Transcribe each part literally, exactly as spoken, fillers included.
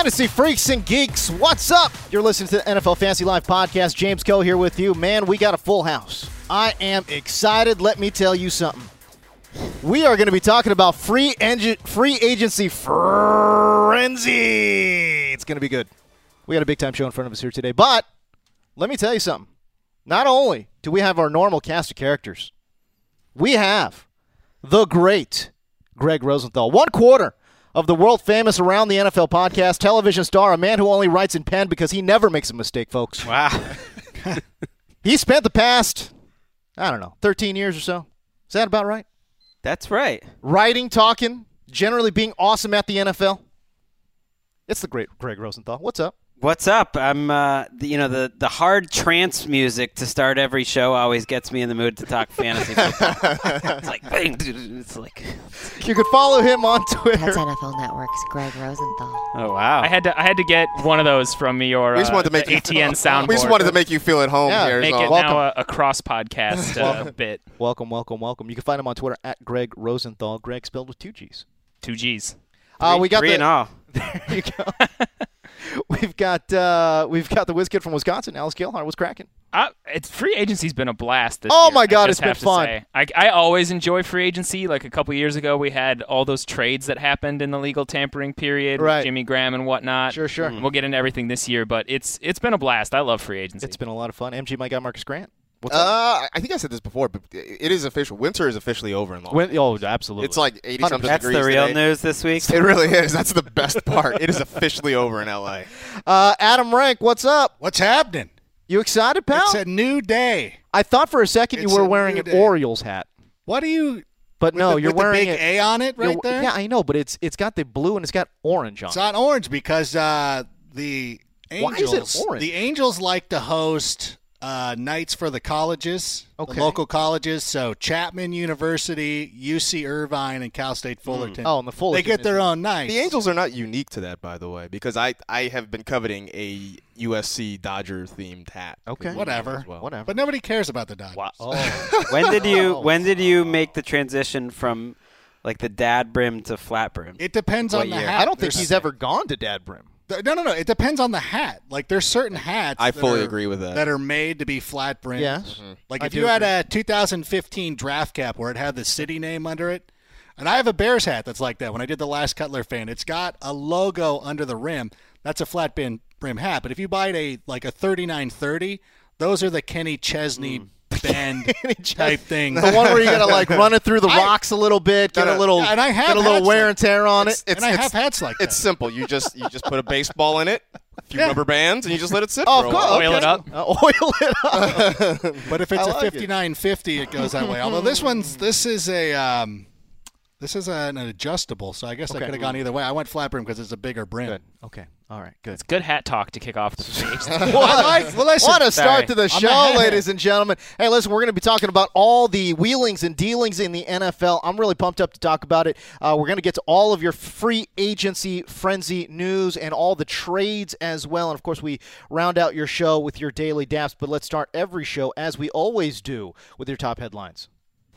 Fantasy freaks and geeks, what's up? You're listening to the N F L Fantasy Live podcast. James Coe here with you. Man, we got a full house. I am excited. Let me tell you something. We are going to be talking about free engine, free agency frenzy. It's going to be good. We got a big time show in front of us here today. But let me tell you something. Not only do we have our normal cast of characters, we have the great Greg Rosenthal. One quarter of the world-famous Around the N F L podcast, television star, a man who only writes in pen because he never makes a mistake, folks. Wow. He spent the past, I don't know, thirteen years or so. Is that about right? That's right. Writing, talking, generally being awesome at the N F L. It's the great Greg Rosenthal. What's up? What's up? I'm, uh, the, you know, the, the hard trance music to start every show always gets me in the mood to talk fantasy football. It's like, bang, it's like. You can follow him on Twitter. That's N F L Network's Greg Rosenthal. Oh wow! I had to, I had to get one of those from your uh, we just wanted to make the you, A T N soundboard. We just wanted to make you feel at home Yeah, here. Make so. it Welcome. now a, a cross podcast uh, bit. Welcome, welcome, welcome. You can find him on Twitter at Greg Rosenthal. Greg spelled with two G's. Two G's. Uh, we got Three the, and all. There you go. we've got uh, we've got the whiz kid from Wisconsin, Alice Gilhart. What's cracking? Uh, it's free agency's been a blast this Oh year. my God, I it's just been have to fun. say. I, I always enjoy free agency. Like a couple years ago, we had all those trades that happened in the legal tampering period Right. with Jimmy Graham and whatnot. Sure, sure. We'll get into everything this year, but it's it's been a blast. I love free agency. It's been a lot of fun. M G, my guy Marcus Grant. What's up? Uh, I think I said this before, but it is official. Winter is officially over in Los When, oh, absolutely. It's like eighty-something That's degrees the real today. news this week. It really is. That's the best part. It is officially over in L A. uh, Adam Rank, what's up? What's happening? You excited, pal? It's a new day. I thought for a second It's you were a wearing new an day. Orioles hat, What are you? but With no, the, you're with wearing the big it. A on it right you're- there. Yeah, I know, but it's it's got the blue and it's got orange on It's it. not orange because uh, the Why Angels. is it orange? The Angels like to host uh, nights for the colleges, Okay. the local colleges. So Chapman University, U C Irvine, and Cal State Fullerton. Oh, and the Fullerton They get their is- own nights. The Angels are not unique to that, by the way, because I, I have been coveting a U S C Dodger themed hat. Okay. Whatever. As well. Whatever. But nobody cares about the Dodgers. Wow. Oh. When did you Oh. when did you make the transition from like the dad brim to flat brim? It depends What on the year? hat. I don't think There's- he's ever gone to Dad Brim. No, no, no. It depends on the hat. Like, there's certain hats. I that fully are- agree with that. That are made to be flat brimmed. Yes. Like I if do you had agree. a two thousand fifteen draft cap where it had the city name under it, and I have a Bears hat that's like that. When I did the last Cutler fan, it's got a logo under the rim. That's a flat brim brim hat. But if you buy it a like a thirty-nine thirty, those are the Kenny Chesney bend type thing. The one where you gotta like run it through the I- rocks a little bit, get No, a no. little, Yeah, and I have get a little hats wear like- and tear on it. It's, and I it's, have hats like that. It's simple. You just you just put a baseball in it, a few Yeah. rubber bands, and you just let it sit Oh, for a cool. while. Oil it up. Uh, oil it up. But if it's I a like it. fifty-nine fifty, it goes that way. Although this one's this is a um, this is an adjustable, so I guess Okay. I could have gone either way. I went flat brim because it's a bigger brim. Good. Okay. All right. Good. It's good hat talk to kick off the free agency. I like, well, listen, What a start Sorry. to the I'm a show, hat ladies head. and gentlemen. Hey, listen, we're going to be talking about all the wheelings and dealings in the N F L. I'm really pumped up to talk about it. Uh, we're going to get to all of your free agency frenzy news and all the trades as well. And, of course, we round out your show with your daily daps. But let's start every show, as we always do, with your top headlines.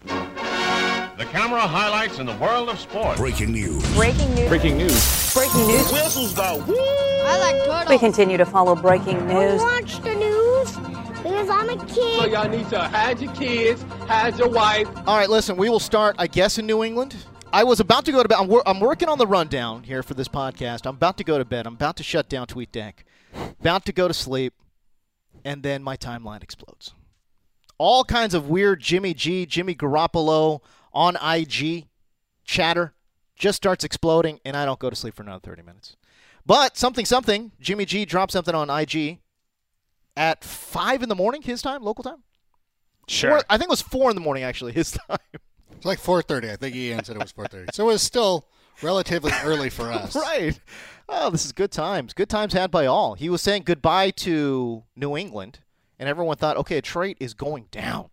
The camera highlights in the world of sports. Breaking news. Breaking news. Breaking news. Breaking news. Whistles go woo! I like turtles. We continue to follow breaking news. Watch the news because I'm a kid. So y'all need to hide your kids, hide your wife. All right, listen, we will start, I guess, in New England. I was about to go to bed. I'm, wor- I'm working on the rundown here for this podcast. I'm about to go to bed. I'm about to shut down TweetDeck. About to go to sleep. And then my timeline explodes. All kinds of weird Jimmy G, Jimmy Garoppolo on I G chatter just starts exploding, and I don't go to sleep for another thirty minutes. But something, something, Jimmy G dropped something on I G at five in the morning, his time, local time. Sure. Four, I think it was four in the morning, actually, his time. It's like four thirty. I think Ian said it was four thirty. So it was still relatively early for us. Right. Oh, this is good times. Good times had by all. He was saying goodbye to New England, and everyone thought, okay, a trade is going down.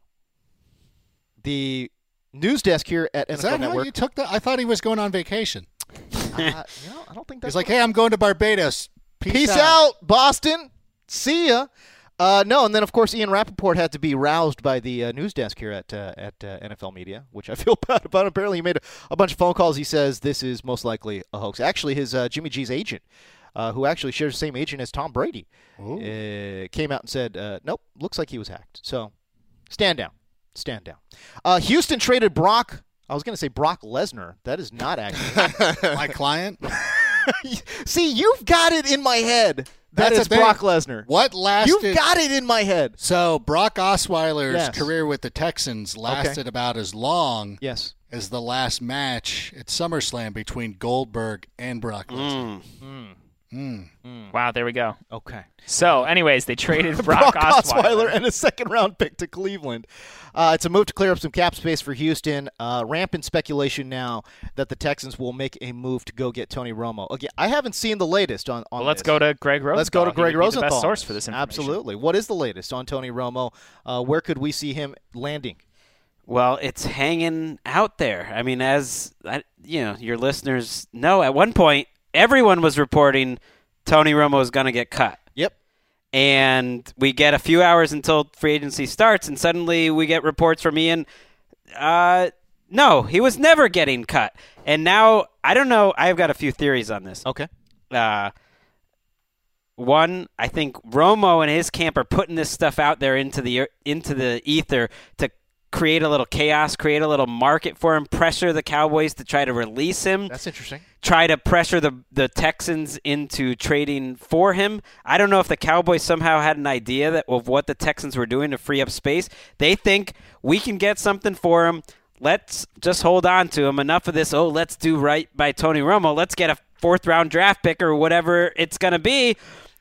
The news desk here at Is N F L that how Network. you took that? I thought he was going on vacation. uh, you know, I don't think that's He's like, hey, I'm going to Barbados. Peace, Peace out. Boston. See ya. Uh, no, and then, of course, Ian Rappaport had to be roused by the uh, news desk here at uh, at uh, N F L Media, which I feel bad about. Apparently, he made a, a bunch of phone calls. He says this is most likely a hoax. Actually, his uh, Jimmy G's agent uh, who actually shares the same agent as Tom Brady, uh, came out and said, uh, nope, looks like he was hacked. So stand down. Stand down. Uh, Houston traded Brock. I was going to say Brock Lesnar. That is not actually. My client? See, you've got it in my head. That That's is the thing. Brock Lesnar. What lasted? You've got it in my head. So Brock Osweiler's Yes. career with the Texans lasted Okay. about as long Yes. as the last match at SummerSlam between Goldberg and Brock Lesnar. Mm. Mm. Wow, there we go. Okay. So, anyways, they traded Brock, Brock Osweiler and a second-round pick to Cleveland. Uh, it's a move to clear up some cap space for Houston. Uh, rampant speculation now that the Texans will make a move to go get Tony Romo. Again, I haven't seen the latest on, on Well, let's this. go to Greg Rosenthal. Let's go to He Greg would be Rosenthal. the best source for this information. Absolutely. What is the latest on Tony Romo? Uh, where could we see him landing? Well, it's hanging out there. I mean, as I- you know, your listeners know, at one point, everyone was reporting Tony Romo is going to get cut. Yep. And we get a few hours until free agency starts, and suddenly we get reports from Ian. Uh, no, he was never getting cut. And now, I don't know. I've got a few theories on this. Okay. Uh, one, I think Romo and his camp are putting this stuff out there into the into the ether to create a little chaos, create a little market for him, pressure the Cowboys to try to release him. That's interesting. Try to pressure the the Texans into trading for him. I don't know if the Cowboys somehow had an idea that of what the Texans were doing to free up space. They think we can get something for him. Let's just hold on to him. Enough of this, oh, let's do right by Tony Romo. Let's get a fourth-round draft pick or whatever it's going to be.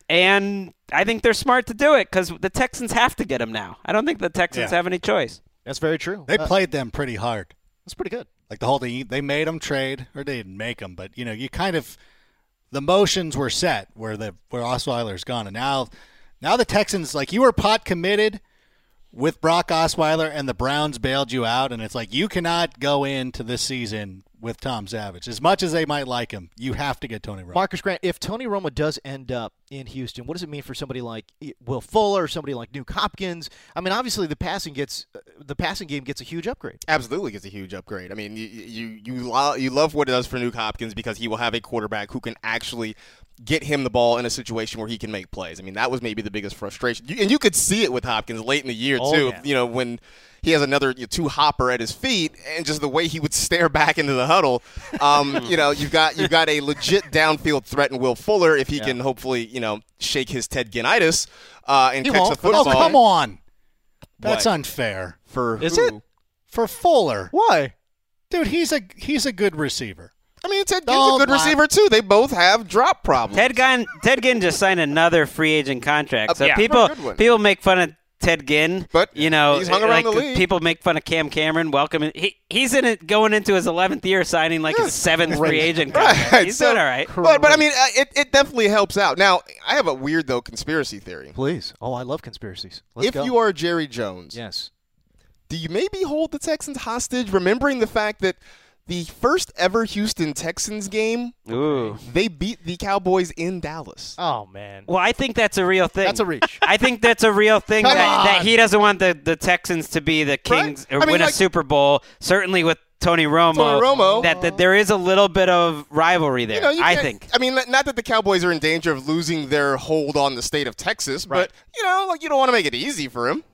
And I think they're smart to do it because the Texans have to get him now. I don't think the Texans Yeah. have any choice. That's very true. They Uh, played them pretty hard. That's pretty good. Like the whole thing, they made them trade, or they didn't make them, but you know, you kind of the motions were set where the where Osweiler's gone, and now, now the Texans, like, you were pot committed with Brock Osweiler, and the Browns bailed you out, and it's like you cannot go into this season with Tom Savage. As much as they might like him, you have to get Tony Romo. Marcus Grant, if Tony Romo does end up in Houston, what does it mean for somebody like Will Fuller, somebody like Nuke Hopkins? I mean, obviously the passing gets the passing game gets a huge upgrade. Absolutely gets a huge upgrade. I mean, you you you, lo- you love what it does for Nuke Hopkins because he will have a quarterback who can actually get him the ball in a situation where he can make plays. I mean, that was maybe the biggest frustration. You, and you could see it with Hopkins late in the year, Oh, too. yeah. You know, when he has another you know, two hopper at his feet and just the way he would stare back into the huddle. Um, you know, you've got, you've got a legit downfield threat in Will Fuller if he Yeah. can hopefully, you know, shake his Ted Ginn-itis uh, and He catch won't. the football. Oh, come on. That's What? unfair. For Is who? it? For Fuller. Why? Dude, he's a he's a good receiver. I mean, Ted Ginn's Don't a good lie. receiver, too. They both have drop problems. Ted Ginn, Ted Ginn just signed another free agent contract. So Uh, yeah. people Good one. people make fun of Ted Ginn, But you know, he's hung around like the league. people make fun of Cam Cameron. Welcome, in. he he's in it going into his eleventh year, signing like his seventh free agent contract. Right, He's so- doing all right. But, but I mean, uh, it, it definitely helps out. Now, I have a weird, though, conspiracy theory. Please. Oh, I love conspiracies. Let's if go. you are Jerry Jones, yes. do you maybe hold the Texans hostage, remembering the fact that the first ever Houston Texans game, Ooh. they beat the Cowboys in Dallas? Oh man. Well, I think that's a real thing. That's a reach. I think that's a real thing Come that, on. that he doesn't want the, the Texans to be the Kings Right. or I mean, win like- a Super Bowl. Certainly with Tony Romo, Tony Romo. that, that there is a little bit of rivalry there. You know, you I can't- think. I mean, not that the Cowboys are in danger of losing their hold on the state of Texas, but you know, like you don't want to make it easy for him.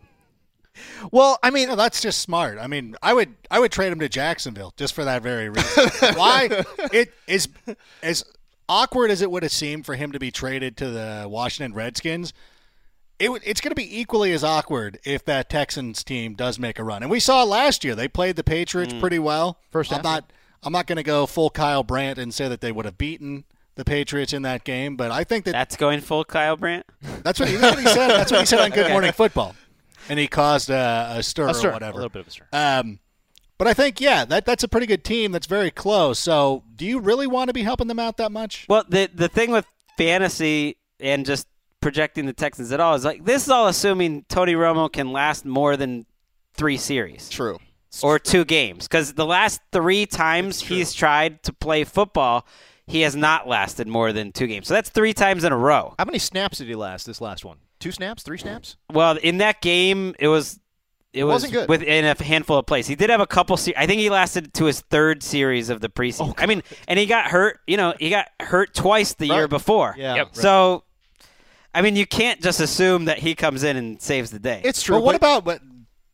Well, I mean, No, that's just smart. I mean, I would I would trade him to Jacksonville just for that very reason. Why? It is as awkward as it would have seemed for him to be traded to the Washington Redskins. It would, it's going to be equally as awkward if that Texans team does make a run. And we saw last year they played the Patriots pretty well. First I'm half. not I'm not going to go full Kyle Brandt and say that they would have beaten the Patriots in that game, but I think that That's going full Kyle Brandt. that's what he, that's what he said. That's what he said on Good Morning Football, and he caused a, a stir a stir, or whatever. a little bit of a stir. Um, but I think, yeah, that that's a pretty good team that's very close. So do you really want to be helping them out that much? Well, the the thing with fantasy and just projecting the Texans at all is like this is all assuming Tony Romo can last more than three series True. or two games because the last three times he's tried to play football, he has not lasted more than two games. So that's three times in a row. How many snaps did he last this last one? Two snaps? Three snaps? Well, in that game, it was It was wasn't good. within a handful of plays. He did have a couple. Se- I think he lasted to his third series of the preseason. Oh, I mean, and he got hurt. You know, he got hurt twice the Right. year before. Yeah. Yep. So, I mean, you can't just assume that he comes in and saves the day. It's true. But what but- about but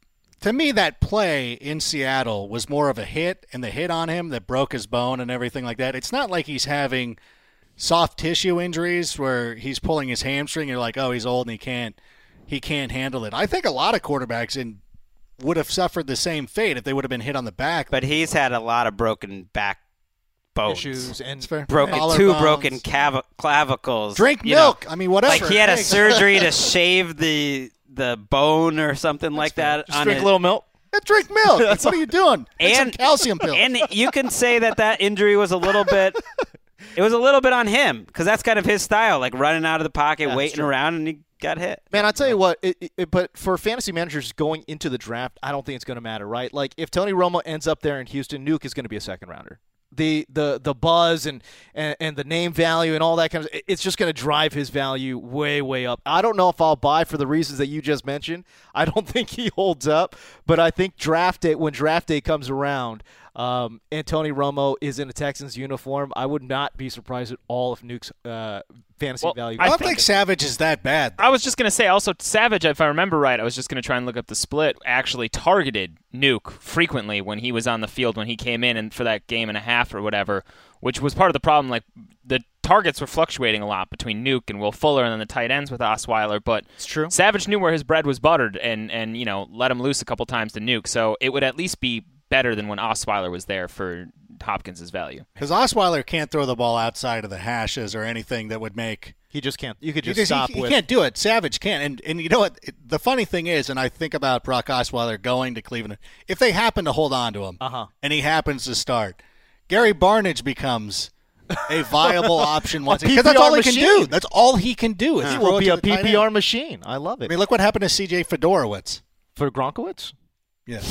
to me that play in Seattle was more of a hit, and the hit on him that broke his bone and everything like that. It's not like he's having soft tissue injuries where he's pulling his hamstring. You're like, oh, he's old and he can't he can't handle it. I think a lot of quarterbacks in would have suffered the same fate if they would have been hit on the back. But he's had a lot of broken back bones. issues and It's fair. Broken Collarbones. two broken cav- clavicles. Drink you know. milk. I mean, whatever. Like he had a Hey. surgery to shave the the bone or something like that. Just on drink his, a little milk. Yeah, drink milk. What are you doing? Take some And- calcium pills. And you can say that that injury was a little bit. It was a little bit on him because that's kind of his style, like running out of the pocket, Yeah, waiting true. around, and he got hit. Man, I tell you what, it, it, it- but for fantasy managers going into the draft, I don't think it's going to matter, right? Like if Tony Romo ends up there in Houston, Nuke is going to be a second rounder. The the the buzz and, and, and the name value and all that kind of it's just going to drive his value way way up. I don't know if I'll buy for the reasons that you just mentioned. I don't think he holds up, but I think draft day when draft day comes around, um, and Tony Romo is in a Texans uniform, I would not be surprised at all if Nuke's uh, fantasy Well, value. I don't think- think Savage is that bad. I was just going to say also Savage, if I remember right, I was just going to try and look up the split, actually targeted Nuke frequently when he was on the field when he came in and for that game and a half or whatever, which was part of the problem. Like the targets were fluctuating a lot between Nuke and Will Fuller and then the tight ends with Osweiler, but It's true. Savage knew where his bread was buttered and, and you know, let him loose a couple times to Nuke, so it would at least be better than when Osweiler was there for Hopkins' value. Because Osweiler can't throw the ball outside of the hashes or anything that would make He just can't. You could You just just- stop he, he with. can't do it. Savage can't. And and you know what? It- the funny thing is, and I think about Brock Osweiler going to Cleveland. If they happen to hold on to him, Uh-huh. and he happens to start, Gary Barnidge becomes a viable option once A because that's all he P P R can do. machine. That's all he can do. Is He throw will it be to a the tight P P R end. machine. I love I it. mean, look what happened to C J Fedorowicz. For Gronkowitz? Yeah.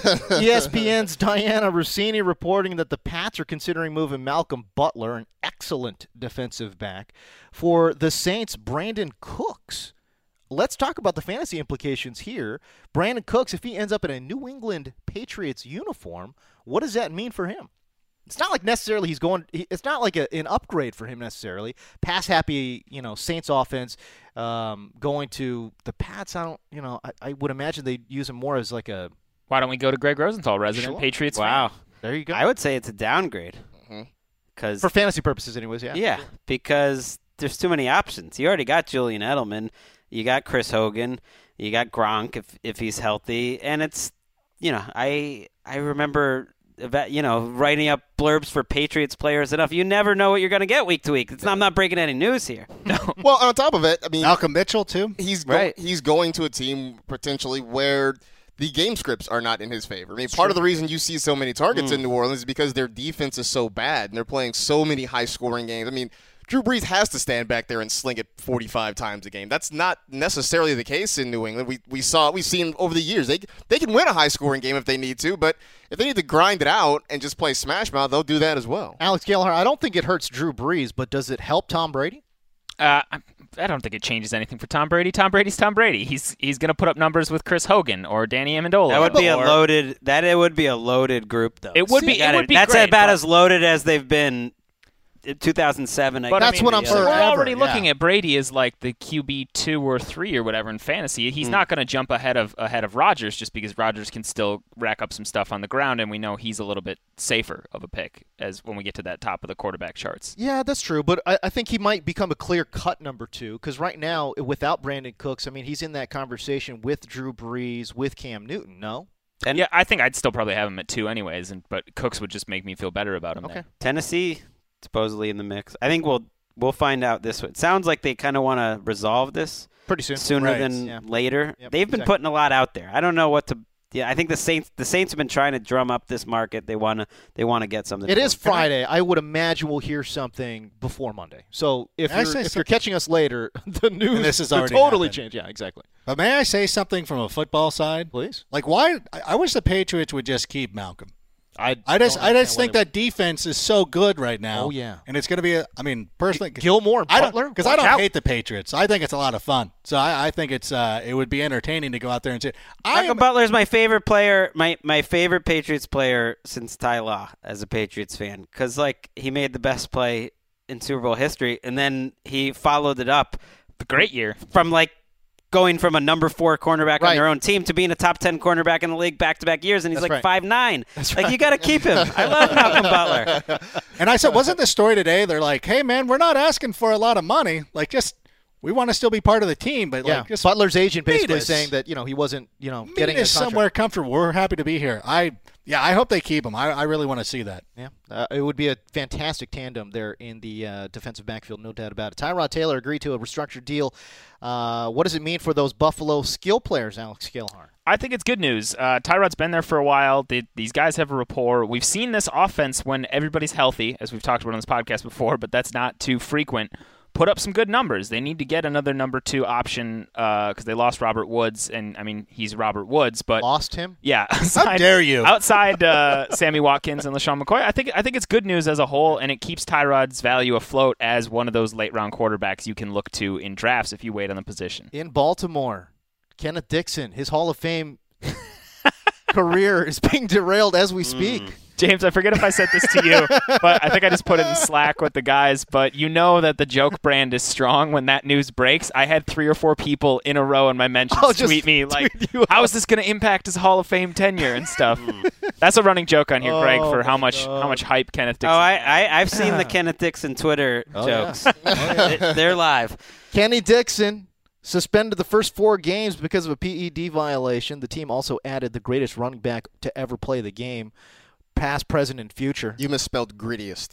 E S P N's Diana Rossini reporting that the Pats are considering moving Malcolm Butler, an excellent defensive back, for the Saints' Brandon Cooks. Let's talk about the fantasy implications here. Brandon Cooks, if he ends up in a New England Patriots uniform, what does that mean for him? It's not like necessarily he's going. It's not like a, an upgrade for him necessarily. Pass happy, you know, Saints offense um, going to the Pats. I don't, you know, I, I would imagine they'd use him more as like a. Why don't we go to Greg Rosenthal, resident Sure. Patriots Wow. fan? There you go. I would say it's a downgrade. Because For fantasy purposes, anyways. Yeah. Yeah, because there's too many options. You already got Julian Edelman, you got Chris Hogan, you got Gronk if if he's healthy, and it's you know I I remember about, you know writing up blurbs for Patriots players enough. You never know what you're going to get week to week. It's not, I'm not breaking any news here. Well, on top of it, I mean, Malcolm Mitchell too. he's go- Right. he's going to a team potentially where the game scripts are not in his favor. I mean, part of the reason you see so many targets in New Orleans is because their defense is so bad and they're playing so many high-scoring games. I mean, Drew Brees has to stand back there and sling it forty-five times a game. That's not necessarily the case in New England. We we saw we've seen over the years they they can win a high-scoring game if they need to, but if they need to grind it out and just play smash mouth, they'll do that as well. Alex Gallagher, I don't think it hurts Drew Brees, but does it help Tom Brady? Uh, I- I don't think it changes anything for Tom Brady. Tom Brady's Tom Brady. He's he's going to put up numbers with Chris Hogan or Danny Amendola. That would be a or- loaded. That it would be a loaded group though. It would be- You gotta- it would be That's great, about but- as loaded as they've been. In two thousand seven. But That's I mean, what I'm we're saying. already Forever, looking yeah. at Brady as like the Q B two or three or whatever in fantasy. He's not going to jump ahead of ahead of Rodgers just because Rodgers can still rack up some stuff on the ground, and we know he's a little bit safer of a pick as when we get to that top of the quarterback charts. Yeah, that's true. But I, I think he might become a clear cut number two because right now, without Brandon Cooks, I mean, he's in that conversation with Drew Brees, with Cam Newton, no? And Yeah, I think I'd still probably have him at two anyways, and but Cooks would just make me feel better about him. Okay. there. Tennessee supposedly in the mix. I think we'll we'll find out this. It sounds like they kind of want to resolve this Pretty soon. sooner Right. than Yeah. later. Yep, They've been exactly. putting a lot out there. I don't know what to. Yeah, I think the Saints the Saints have been trying to drum up this market. They want to they want to get something. It for is them. Friday. I would imagine we'll hear something before Monday. So if May I you're, say if some- you're catching us later, the news And this has could already totally happened. change. Yeah, exactly. But may I say something from a football side? Please. Like, why? I I wish the Patriots would just keep Malcolm. I I just don't I just understand think why they that defense is so good right now. Oh, yeah. and it's going to be. A, I mean, personally, Gilmore and I don't Butler? because I Watch don't out. hate the Patriots. I think it's a lot of fun. So I, I think it's uh, it would be entertaining to go out there and say, I Malcolm am, Butler is my favorite player, my, my favorite Patriots player since Ty Law as a Patriots fan, because like he made the best play in Super Bowl history, and then he followed it up. The great year. From like going from a number four cornerback Right. on their own team to being a top ten cornerback in the league back-to-back years, and he's That's like right. five nine. That's like right. you got to keep him. I love Malcolm Butler. and I said, wasn't the story today? They're like, hey man, we're not asking for a lot of money. Like just we want to still be part of the team, but Yeah, like just Butler's agent meet basically us. saying that you know he wasn't you know meet getting a us contract. somewhere comfortable. We're happy to be here. I yeah, I hope they keep him. I, I really want to see that. Yeah, uh, it would be a fantastic tandem there in the uh, defensive backfield, no doubt about it. Tyrod Taylor agreed to a restructured deal. Uh, what does it mean for those Buffalo skill players, Alex Gilhar? I think it's good news. Uh, Tyrod's been there for a while. They, these guys have a rapport. We've seen this offense when everybody's healthy, as we've talked about on this podcast before, but that's not too frequent. Put up some good numbers. They need to get another number two option because uh, they lost Robert Woods, and I mean he's Robert Woods, but Lost him? yeah. Outside, How dare you? Outside uh, Sammy Watkins and LaShawn McCoy, I think I think it's good news as a whole, and it keeps Tyrod's value afloat as one of those late round quarterbacks you can look to in drafts if you wait on the position. In Baltimore, Kenneth Dixon, his Hall of Fame career is being derailed as we speak. Mm. James, I forget if I said this to you, but I think I just put it in Slack with the guys. But you know that the joke brand is strong when that news breaks. I had three or four people in a row in my mentions Oh, just tweet me like, tweet you "How out. is this going to impact his Hall of Fame tenure and stuff?" That's a running joke on here, Greg, Oh, for how my much God. how much hype Kenneth Oh, Dixon. I, I I've seen the Kenneth Dixon Twitter Oh, yeah. jokes. They- They're live. Kenny Dixon suspended the first four games because of a P E D violation. The team also added the greatest running back to ever play the game, past, present, and future, You misspelled grittiest.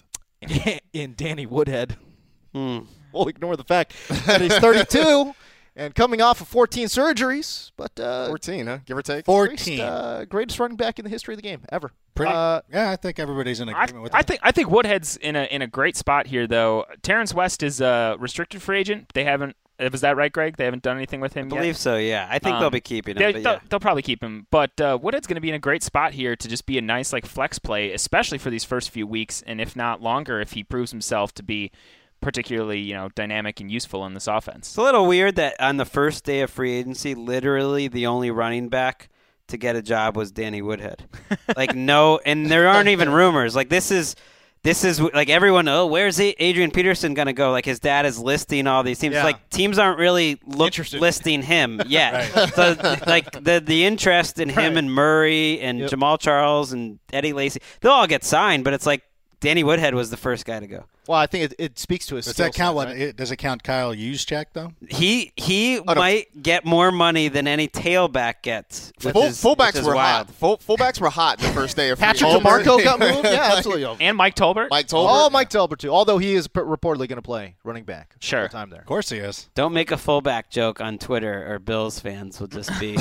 in Danny Woodhead. Hmm. We'll ignore the fact that he's thirty-two and coming off of fourteen surgeries, but uh, fourteen, huh? Give or take. fourteen. greatest, uh, greatest running back in the history of the game ever. Pretty, Uh, yeah, I think everybody's in I, agreement with I that. think I think Woodhead's in a in a great spot here, though. Terrence West is a restricted free agent. They haven't. Was that right, Greg? They haven't done anything with him I yet. believe so, yeah. I think Um, they'll be keeping him. They, but they'll, yeah. they'll probably keep him, but uh, Woodhead's going to be in a great spot here to just be a nice like flex play, especially for these first few weeks, and if not longer, if he proves himself to be particularly you know dynamic and useful in this offense. It's a little weird that on the first day of free agency, literally the only running back to get a job was Danny Woodhead. Like no, and there aren't even rumors. Like this is. This is like everyone. Oh, where's Adrian Peterson gonna go? Like his dad is listing all these teams. Yeah. Like teams aren't really look, Interested. listing him yet. So like the the interest in him Right. and Murray and Yep. Jamal Charles and Eddie Lacy, they'll all get signed. But it's like Danny Woodhead was the first guy to go. Well, I think it, it speaks to his. Does skill that count? set, What right? it, does it count? Kyle Juszczyk though? He he no. might get more money than any tailback gets. Which Full, is, fullbacks which is were wild. hot. Full, fullbacks were hot the first day of free Patrick agency. DeMarco got moved. Yeah, absolutely. And Mike Tolbert. Mike Tolbert. Oh, Mike Tolbert too. Although he is p- reportedly going to play running back. Sure. Full time there. Of course he is. Don't make a fullback joke on Twitter, or Bills fans will just be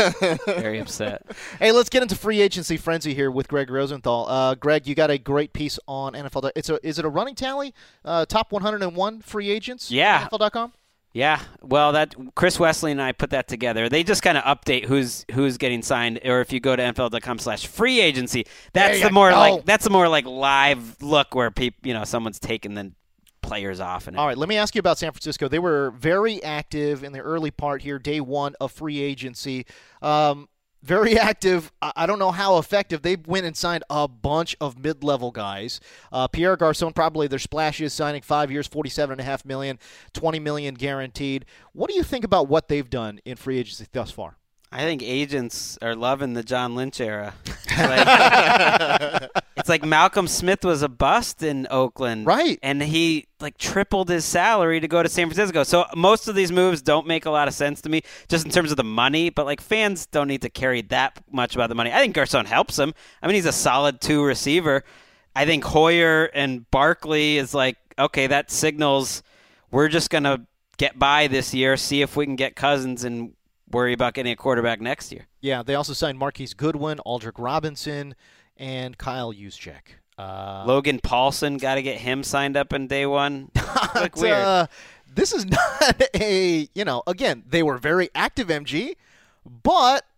very upset. Hey, let's get into free agency frenzy here with Greg Rosenthal. Uh, Greg, you got a great piece on N F L. It's a is it a running tally? Uh, top one hundred one free agents. Yeah. N F L dot com. Yeah, well, that Chris Wesley and I put that together. They just kind of update who's who's getting signed, or if you go to N F L dot com slash free agency, that's There the you more go. like that's the more like live look where people, you know, someone's taking the players off. And All right, let me ask you about San Francisco. They were very active in the early part here, day one of free agency. Um, very active. I I don't know how effective. They went and signed a bunch of mid-level guys. Uh, Pierre Garcon, probably their splashiest, signing five years, forty-seven point five million dollars, twenty million dollars guaranteed. What do you think about what they've done in free agency thus far? I think agents are loving the John Lynch era. Like, it's like Malcolm Smith was a bust in Oakland, Right. And he like tripled his salary to go to San Francisco. So most of these moves don't make a lot of sense to me, just in terms of the money. But like fans don't need to carry that much about the money. I think Garcon helps him. I mean, he's a solid two receiver. I think Hoyer and Barkley is like, okay, that signals we're just gonna get by this year, see if we can get Cousins and worry about getting a quarterback next year. Yeah, they also signed Marquise Goodwin, Aldrick Robinson, and Kyle Juszczyk. Uh, Logan Paulson, got to get him signed up in day one. Look weird. Uh, this is not a, you know, again, they were very active, M G, but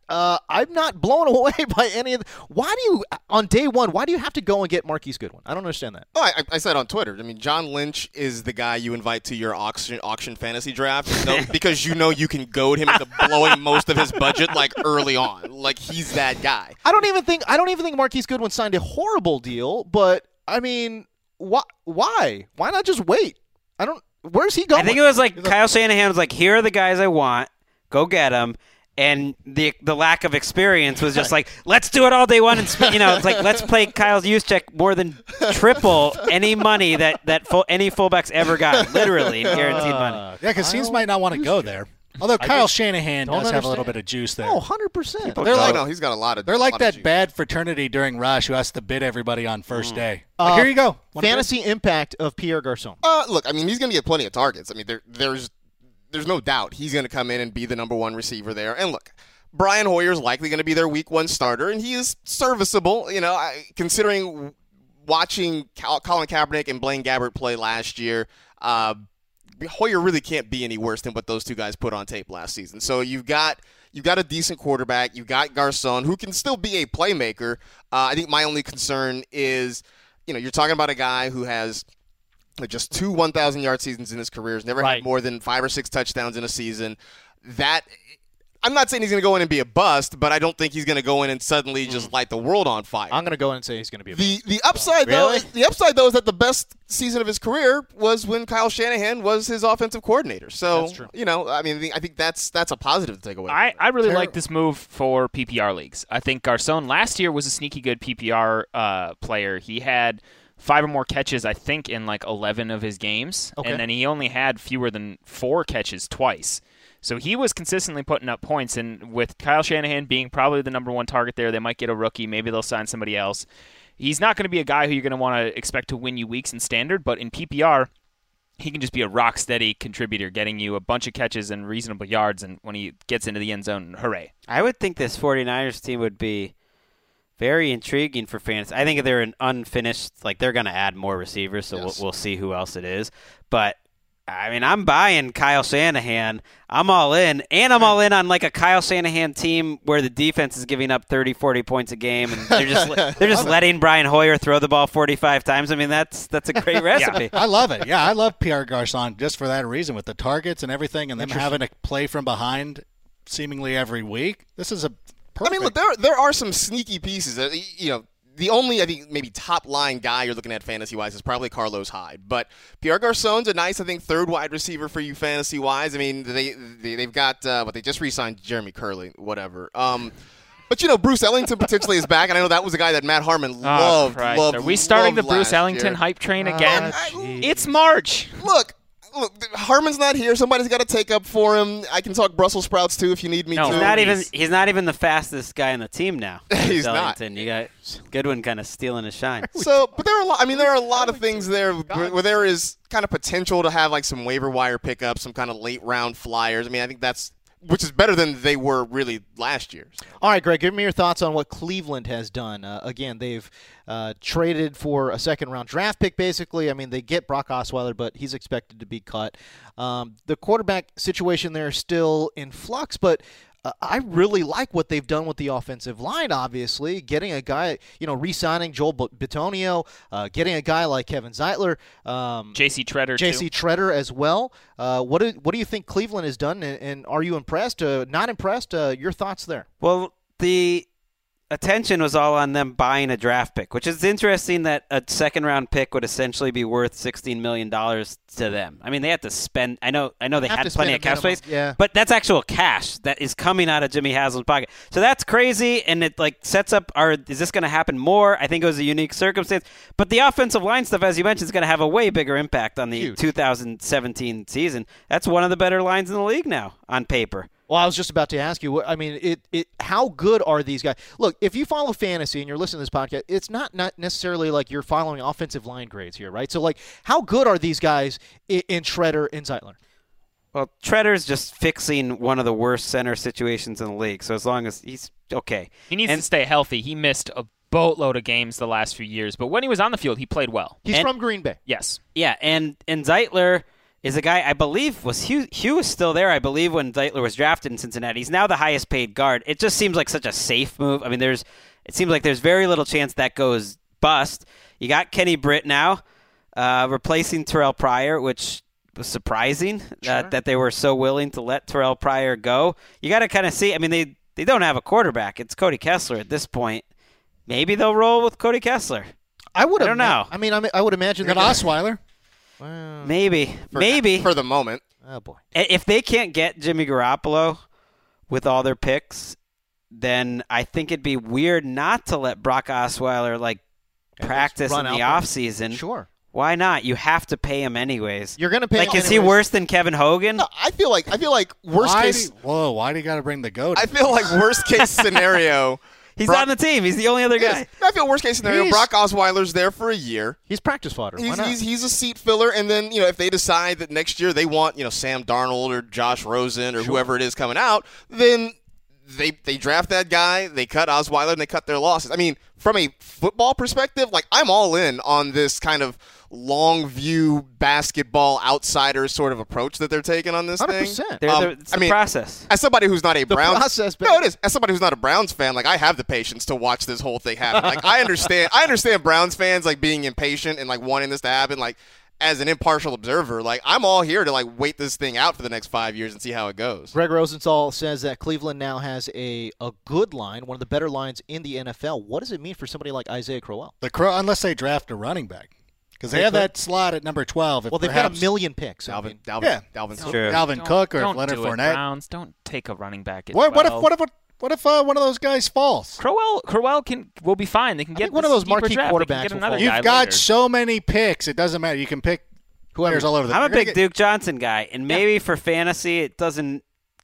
Uh, I'm not blown away by any of the, why do you, on day one, why do you have to go and get Marquise Goodwin? I don't understand that. Oh, I, I said on Twitter, I mean, John Lynch is the guy you invite to your auction auction fantasy draft you know, because you know you can goad him into blowing most of his budget, like, early on. Like, he's that guy. I don't even think, I don't even think Marquise Goodwin signed a horrible deal, but, I mean, wh- why? Why not just wait? I don't, where's he going? I think it was like Kyle Shanahan was like, here are the guys I want. Go get them. And the the lack of experience was just like, let's do it all day one. And, sp- you know, it's like, let's play Kyle Juszczyk more than triple any money that, that full, any fullbacks ever got. Literally guaranteed money. Uh, yeah, because teams might not want to go there. Although Kyle Shanahan does understand. have a little bit of juice there. Oh, one hundred percent. They're no, like, no, he's got a lot of they're like lot that of bad fraternity during Rush who has to bid everybody on first Mm. day. Uh, Like, here you go. One Fantasy impact of Pierre Garçon. Uh, look, I mean, he's going to get plenty of targets. I mean, there, there's there's no doubt he's going to come in and be the number one receiver there. And look, Brian Hoyer is likely going to be their week one starter, and he is serviceable. You know, I, considering watching Cal- Colin Kaepernick and Blaine Gabbert play last year, uh, Hoyer really can't be any worse than what those two guys put on tape last season. So you've got you've got a decent quarterback. You've got Garçon, who can still be a playmaker. Uh, I think my only concern is, you know, you're talking about a guy who has just two one thousand yard seasons in his career, has never Right. had more than five or six touchdowns in a season. That I'm not saying he's going to go in and be a bust, but I don't think he's going to go in and suddenly just light the world on fire. I'm going to go in and say he's going to be a The the upside Really? though, the upside though is that the best season of his career was when Kyle Shanahan was his offensive coordinator. So That's true. you know, I mean, I think that's that's a positive to take away. I, I really Ter- like this move for P P R leagues. I think Garçon last year was a sneaky good P P R uh, player. He had five or more catches, I think, in like eleven of his games. Okay. And then he only had fewer than four catches twice. So he was consistently putting up points. And with Kyle Shanahan being probably the number one target there, they might get a rookie. Maybe they'll sign somebody else. He's not going to be a guy who you're going to want to expect to win you weeks in standard, but in P P R, he can just be a rock-steady contributor, getting you a bunch of catches and reasonable yards, and when he gets into the end zone, hooray. I would think this 49ers team would be very intriguing for fans. I think they're an unfinished, like they're going to add more receivers, so Yes. we'll, we'll see who else it is. But, I mean, I'm buying Kyle Shanahan. I'm all in. And I'm all in on like a Kyle Shanahan team where the defense is giving up thirty, forty points a game, and they're just they're just letting Brian Hoyer throw the ball forty-five times. I mean, that's that's a great recipe. I love it. Yeah, I love Pierre Garçon just for that reason with the targets and everything, and them having to play from behind seemingly every week. This is a perfect. I mean, look, there there are some sneaky pieces. That, you know, the only I think maybe top line guy you're looking at fantasy wise is probably Carlos Hyde, but Pierre Garçon's a nice, I think, third wide receiver for you fantasy wise. I mean, they, they they've got uh, what they just re-signed Jeremy Curley, whatever. Um, but you know, Bruce Ellington potentially is back, and I know that was a guy that Matt Harmon loved. oh, Christ. loved Are we starting the loved Bruce last Ellington year. hype train again? I- It's March. Look. Look, Harmon's not here. Somebody's got to take up for him. I can talk Brussels sprouts too if you need me No, to. He's not even He's- he's not even the fastest guy on the team now. He's not. Ellington. You got Goodwin kind of stealing his shine. So, but there are a lot. I mean, there are a lot of things there where, where there is kind of potential to have like some waiver wire pickups, some kind of late round flyers. I mean, I think that's which is better than they were really last year. All right, Greg, give me your thoughts on what Cleveland has done. Uh, again, they've uh, traded for a second-round draft pick, basically. I mean, they get Brock Osweiler, but he's expected to be cut. Um, the quarterback situation there is still in flux, but uh, I really like what they've done with the offensive line, obviously. Getting a guy, you know, re-signing Joel Bitonio, uh, getting a guy like Kevin Zeitler. Um, J C Treader, J C too. Treader as well. Uh, what, do, what do you think Cleveland has done, and, and are you impressed? Uh, not impressed? Uh, your thoughts there? Well, the attention was all on them buying a draft pick, which is interesting that a second-round pick would essentially be worth sixteen million dollars to them. I mean, they had to spend – I know I know they Have had to plenty spend of a cap minimum, space, yeah. but that's actual cash that is coming out of Jimmy Haslam's pocket. So that's crazy, and it like sets up – Are is this going to happen more? I think it was a unique circumstance. But the offensive line stuff, as you mentioned, is going to have a way bigger impact on the Huge. two thousand seventeen season. That's one of the better lines in the league now on paper. Well, I was just about to ask you. what- I mean, it, it. How good are these guys? Look, if you follow fantasy and you're listening to this podcast, it's not not necessarily like you're following offensive line grades here, right? So, like, how good are these guys in, in Treader and Zeitler? Well, Treader's just fixing one of the worst center situations in the league. So as long as he's okay, He needs And- to stay healthy. He missed a boatload of games the last few years, but when he was on the field, he played well. He's And- from Green Bay. Yes. yeah, and and Zeitler is a guy, I believe, was Hugh, Hugh was still there, I believe, when Zeitler was drafted in Cincinnati. He's now the highest paid guard. It just seems like such a safe move. I mean, there's it seems like there's very little chance that goes bust. You got Kenny Britt now uh, replacing Terrell Pryor, which was surprising sure. uh, that they were so willing to let Terrell Pryor go. You got to kind of see, I mean, they, they don't have a quarterback. It's Cody Kessler at this point. Maybe they'll roll with Cody Kessler. I would. I don't ima- know. I mean, I, mean, I would imagine. Got Osweiler. Well, maybe, for, maybe for the moment. Oh boy! If they can't get Jimmy Garoppolo with all their picks, then I think it'd be weird not to let Brock Osweiler like yeah, practice in the offseason. Sure. Why not? You have to pay him anyways. You're going to pay like, him is anyways. he worse than Kevin Hogan? No, I feel like I feel like worst why case. Do, whoa, why do you got to bring the goat? I feel like worst case scenario. He's Brock, on the team. He's the only other guy. I feel worst case scenario. He's, Brock Osweiler's there for a year. He's practice fodder. He's, Why not? he's he's a seat filler, and then you know if they decide that next year they want you know Sam Darnold or Josh Rosen or sure. whoever it is coming out, then they they draft that guy. They cut Osweiler and they cut their losses. I mean, from a football perspective, like I'm all in on this kind of long view basketball outsider sort of approach that they're taking on this one hundred percent. thing. They're, Um, they're, it's I the mean, process. as somebody who's not a The Browns process, no, it is. As somebody who's not a Browns fan, like I have the patience to watch this whole thing happen. Like I understand, I understand Browns fans like being impatient and like wanting this to happen. Like as an impartial observer, like I'm all here to like wait this thing out for the next five years and see how it goes. Greg Rosenthal says that Cleveland now has a, a good line, one of the better lines in the N F L. What does it mean for somebody like Isaiah Crowell? The Crow, unless they draft a running back. Because they, They have could. that slot at number twelve. If Well, they've perhaps, got a million picks. I Dalvin, mean, Dalvin, Yeah. Dalvin. True. Dalvin Don't- Cook or don't Leonard do it, Fournette. Browns, don't take a running back at What, what if twelve. what if what if uh, one of those guys falls? Crowell Crowell can will be fine. They can I get think one of this those deeper marquee draft. They can quarterbacks get will another fall. guy You've got later. so many picks. It doesn't matter. You can pick players all over the. I'm a you're gonna big get- Duke Johnson guy, and maybe for fantasy it doesn't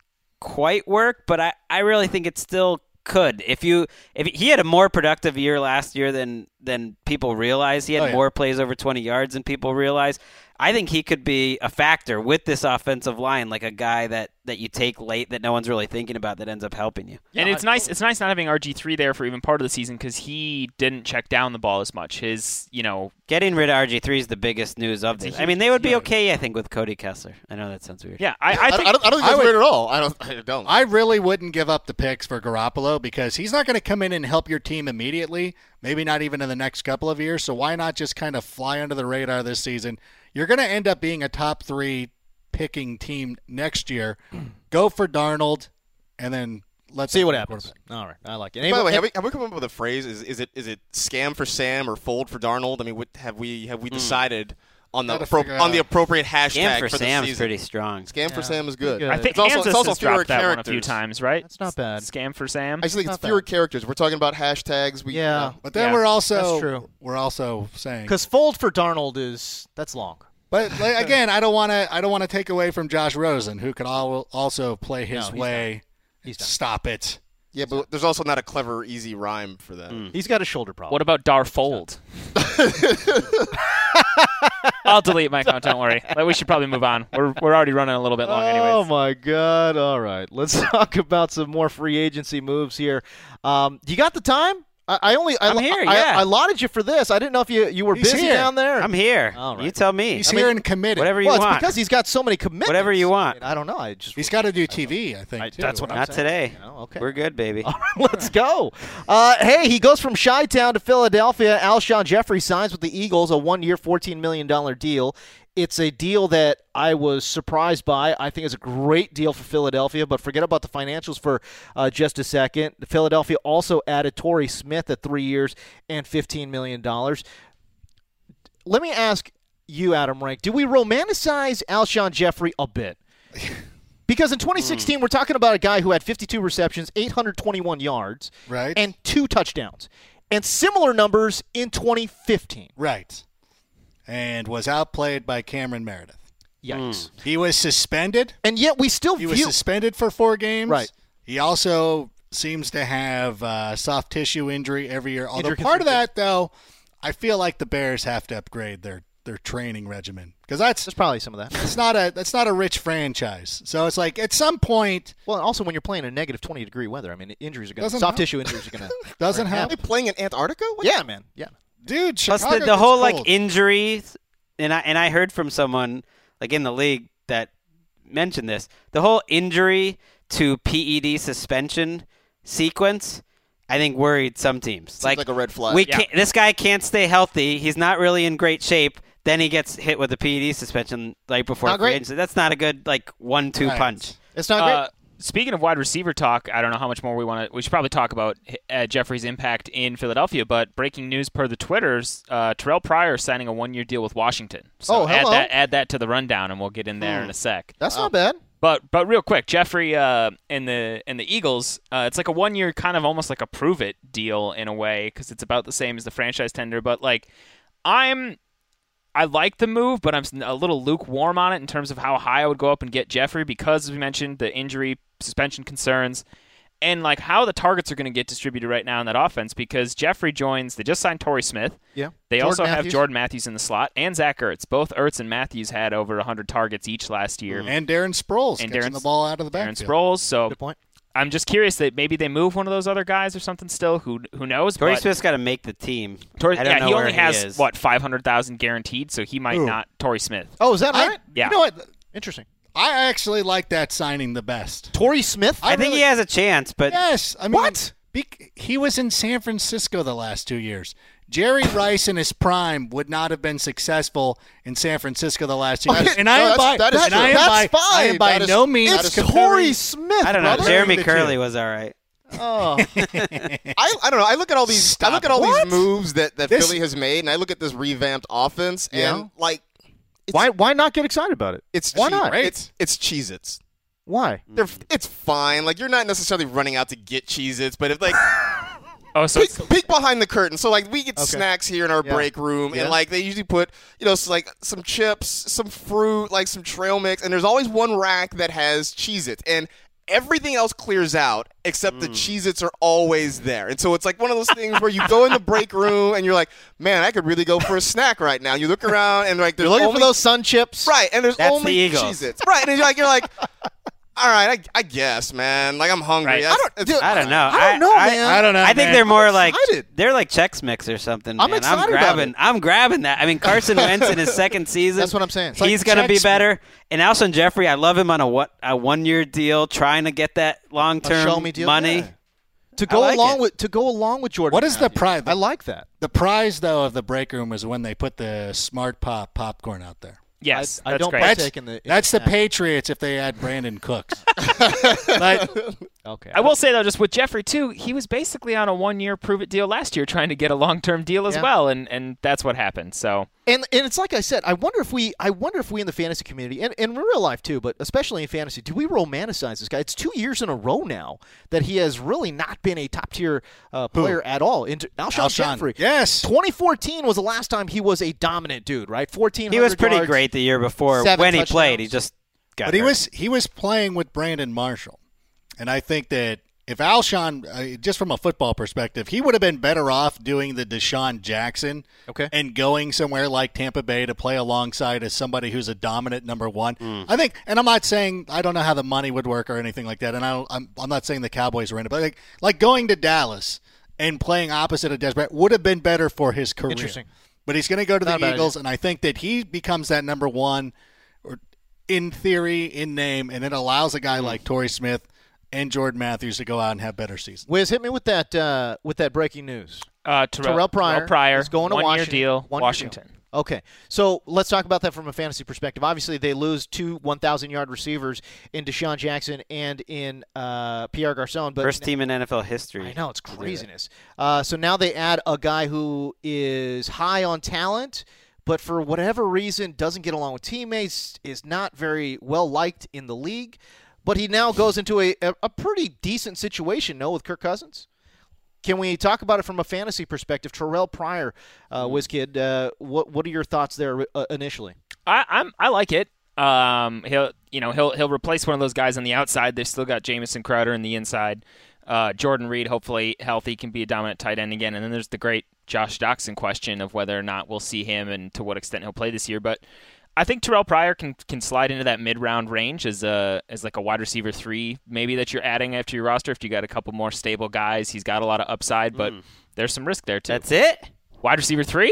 quite work, but I, I really think it still could. If you if he had a more productive year last year than than people realize, he had Oh, yeah. more plays over twenty yards than people realize. I think he could be a factor with this offensive line, like a guy that, that you take late that no one's really thinking about that ends up helping you. And it's nice. It's nice not having R G three there for even part of the season because he didn't check down the ball as much. His, you know, Getting rid of R G three is the biggest news of this. I mean, they would be okay, I think, with Cody Kessler. I know that sounds weird. yeah. I, I I, think I don't, I don't think I that's would- weird at all. I don't. I don't. I really wouldn't give up the picks for Garoppolo because he's not going to come in and help your team immediately, maybe not even in the next couple of years. So why not just kind of fly under the radar this season? You're going to end up being a top three picking team next year. Go for Darnold, and then let's see what happens. All right, I like it. By the way, have we, have we come up with a phrase? Is is it is it scam for Sam or fold for Darnold? I mean, what, have we have we decided on the Gotta appro- figure on the out. appropriate hashtag Scam for the Sam's season? pretty strong. Scam for Yeah. Sam is good. Good. I think It's also- Kansas it's also has fewer dropped that one a few characters. times, right? That's not bad. Scam for Sam. I just think Not it's fewer bad. characters. We're talking about hashtags. We, Yeah. uh, But then Yeah, we're also that's true. we're also saying Because fold for Darnold is that's long. But like, again, I don't want to. I don't want to take away from Josh Rosen, who could al- also play his No, he's way. He's done. Stop it. yeah, but there's also not a clever, easy rhyme for that. He's got a shoulder problem. What about Darfold? I'll delete my account. Don't worry. But we should probably move on. We're we're already running a little bit long, Oh anyways. my God! All right, let's talk about some more free agency moves here. Um, you got the time? I, I only I, I'm here, I, yeah. I, lauded you for this. I didn't know if you you were He's busy here. down there. I'm here. All right. You tell me. He's I here mean, and committed. Whatever you well, it's want. because he's got so many commitments. Whatever you want. I, mean, I don't know. I just He's got to do T V, I think. I- too. that's what I'm Not saying. today. You know, okay. We're good, baby. All right, let's go. Uh, hey, he goes from Chi-Town to Philadelphia. Alshon Jeffrey signs with the Eagles, a one-year, fourteen million dollars deal. It's a deal that I was surprised by. I think it's a great deal for Philadelphia, but forget about the financials for uh, just a second. Philadelphia also added Torrey Smith at three years and fifteen million dollars. Let me ask you, Adam Rank, do we romanticize Alshon Jeffrey a bit? Because in twenty sixteen, we're talking about a guy who had fifty-two receptions, eight hundred twenty-one yards, Right. and two touchdowns. And similar numbers in twenty fifteen. Right. And was outplayed by Cameron Meredith. Yikes. He was suspended. And yet we still He view... was suspended for four games. Right. He also seems to have uh, soft tissue injury every year. Although Injury part of concerns. that, though, I feel like the Bears have to upgrade their, their training regimen because that's There's probably some of that. that's not a that's not a rich franchise. So it's like at some point Well, and also when you're playing in negative twenty degree weather, I mean, injuries are going to... Doesn't Soft help. tissue injuries are going to... doesn't Are have. they playing in Antarctica? What? Yeah, man. Yeah. Dude, Plus Chicago the, the gets whole cold. like injuries, and I and I heard from someone like in the league that mentioned this. The whole injury to P E D suspension sequence, I think, worried some teams. Seems like a red flag. We Yeah. can't, this guy can't stay healthy. He's not really in great shape. Then he gets hit with a P E D suspension right before Not free great. agency. That's not a good like one two Right. punch. It's not great. Uh, speaking of wide receiver talk, I don't know how much more we want to. We should probably talk about uh, Jeffrey's impact in Philadelphia. But breaking news per the Twitters: uh, Terrell Pryor signing a one-year deal with Washington. So Oh, add hello. that, add that to the rundown, and we'll get in there Hmm. in a sec. That's not bad. But but real quick, Jeffrey uh, and the and the Eagles, uh, it's like a one year kind of almost like a prove it deal in a way because it's about the same as the franchise tender. But like, I'm I like the move, but I'm a little lukewarm on it in terms of how high I would go up and get Jeffrey because, as we mentioned, the injury suspension concerns and like how the targets are going to get distributed right now in that offense. Because Jeffrey joins, they just signed Torrey Smith. Yeah. They Jordan also have Matthews. Jordan Matthews in the slot and Zach Ertz. Both Ertz and Matthews had over one hundred targets each last year. And Darren Sproles And catching Darren- the ball out of the Aaron backfield. Sproles. So Good point. I'm just curious that maybe they move one of those other guys or something still. Who who knows? Torrey but Smith's got to make the team. Torrey, I don't yeah, know he where only has is. what five hundred thousand guaranteed, so he might Ooh. not. Torrey Smith. Oh, is that I- right? Yeah. You know what? Interesting. I actually like that signing the best. Torrey Smith? I, think really- he has a chance, but Yes. I mean, What? bec- he was in San Francisco the last two years. Jerry Rice in his prime would not have been successful in San Francisco the last two years. Okay, And I no, am that's- by, that is and true. I am That's by, fine. I am by That is- no means It's comparing- Torrey Smith. I don't know. brother. Jeremy the two. Curley was all right. Oh. I, I don't know. I look at all these. Stop I look at all What? these moves that, that This- Philly has made, and I look at this revamped offense, Yeah. and like, it's, why why not get excited about it? It's why che- not? It's it's Cheez-Its. Why? They're it's fine. Like you're not necessarily running out to get Cheez-Its, but if like Oh, so peek, it's, peek behind the curtain. So like we get Okay. snacks here in our Yeah. break room, Yeah. and like they usually put you know s- like some chips, some fruit, like some trail mix, and there's always one rack that has Cheez-Its, and everything else clears out except the Cheez-Its are always there. And so it's like one of those things where you go in the break room and you're like, man, I could really go for a snack right now. You look around and like there's You're looking only for those sun chips. right, and there's That's only the Eagles. Cheez-Its. Right, and you're like you're like all right, I, I guess, man. Like I'm hungry. Right. I don't. it's I don't fine. know. I don't know, man. I don't know. I think man. they're more like excited. they're like Chex Mix or something. I'm man. excited I'm about grabbing. it. I'm grabbing that. I mean, Carson Wentz in his second season. That's what I'm saying. It's He's like gonna be Chex better. And Alshon Jeffrey, I love him on a what a one year deal, trying to get that long A term show me deal. money. Yeah. To go like along it. with to go along with Jordan. What is the Matthews. prize? I like that. The prize, though, of the break room is when they put the Smart Pop popcorn out there. yes, I- I that's don't great. partake That's, in the- in that's the snack. Patriots if they add Brandon Cooks. but Okay. I will say though, just with Jeffrey too, he was basically on a one-year prove-it deal last year, trying to get a long-term deal as Yeah. well, and and that's what happened. So And and it's like I said, I wonder if we I wonder if we in the fantasy community and, and in real life too, but especially in fantasy, do we romanticize this guy? It's two years in a row now that he has really not been a top tier uh, player at all. Into Alshon, Alshon, Jeffrey. yes. twenty fourteen was the last time he was a dominant dude, right? fourteen He was pretty yards. great the year before seven when he played. He touchdowns. just got But he hurt. was he was playing with Brandon Marshall, and I think that if Alshon, uh, just from a football perspective, he would have been better off doing the Deshaun Jackson, Okay. and going somewhere like Tampa Bay to play alongside as somebody who's a dominant number one. Mm. I think, and I'm not saying I don't know how the money would work or anything like that, and I don't, I'm I'm not saying the Cowboys are in it, but like like going to Dallas and playing opposite of Des Bryant would have been better for his career. Interesting. But he's going to go to Not a the bad Eagles, and I think that he becomes that number one, or in theory, in name, and it allows a guy Mm. like Torrey Smith and Jordan Matthews to go out and have better seasons. Wiz, hit me with that uh, with that breaking news. uh, Terrell, Terrell Pryor, Terrell Pryor is going to one-year Washington. deal, One-year Washington. deal. Okay, so let's talk about that from a fantasy perspective. Obviously, they lose two one thousand yard receivers in Deshaun Jackson and in uh, Pierre Garçon. But first team in N F L history. I know, it's craziness. Uh, so now they add a guy who is high on talent, but for whatever reason doesn't get along with teammates, is not very well liked in the league. But he now goes into a, a, a pretty decent situation, no, with Kirk Cousins. Can we talk about it from a fantasy perspective? Terrell Pryor, uh, WizKid, uh, what what are your thoughts there uh, initially? I, I'm I like it. Um, he'll you know he'll he'll replace one of those guys on the outside. They've still got Jamison Crowder on the inside. Uh, Jordan Reed, hopefully healthy, can be a dominant tight end again. And then there's the great Josh Doxson question of whether or not we'll see him and to what extent he'll play this year. But I think Terrell Pryor can can slide into that mid round range as a as like a wide receiver three, maybe that you're adding after your roster. If you got a couple more stable guys, he's got a lot of upside, but there's some risk there too. That's it. Wide receiver three.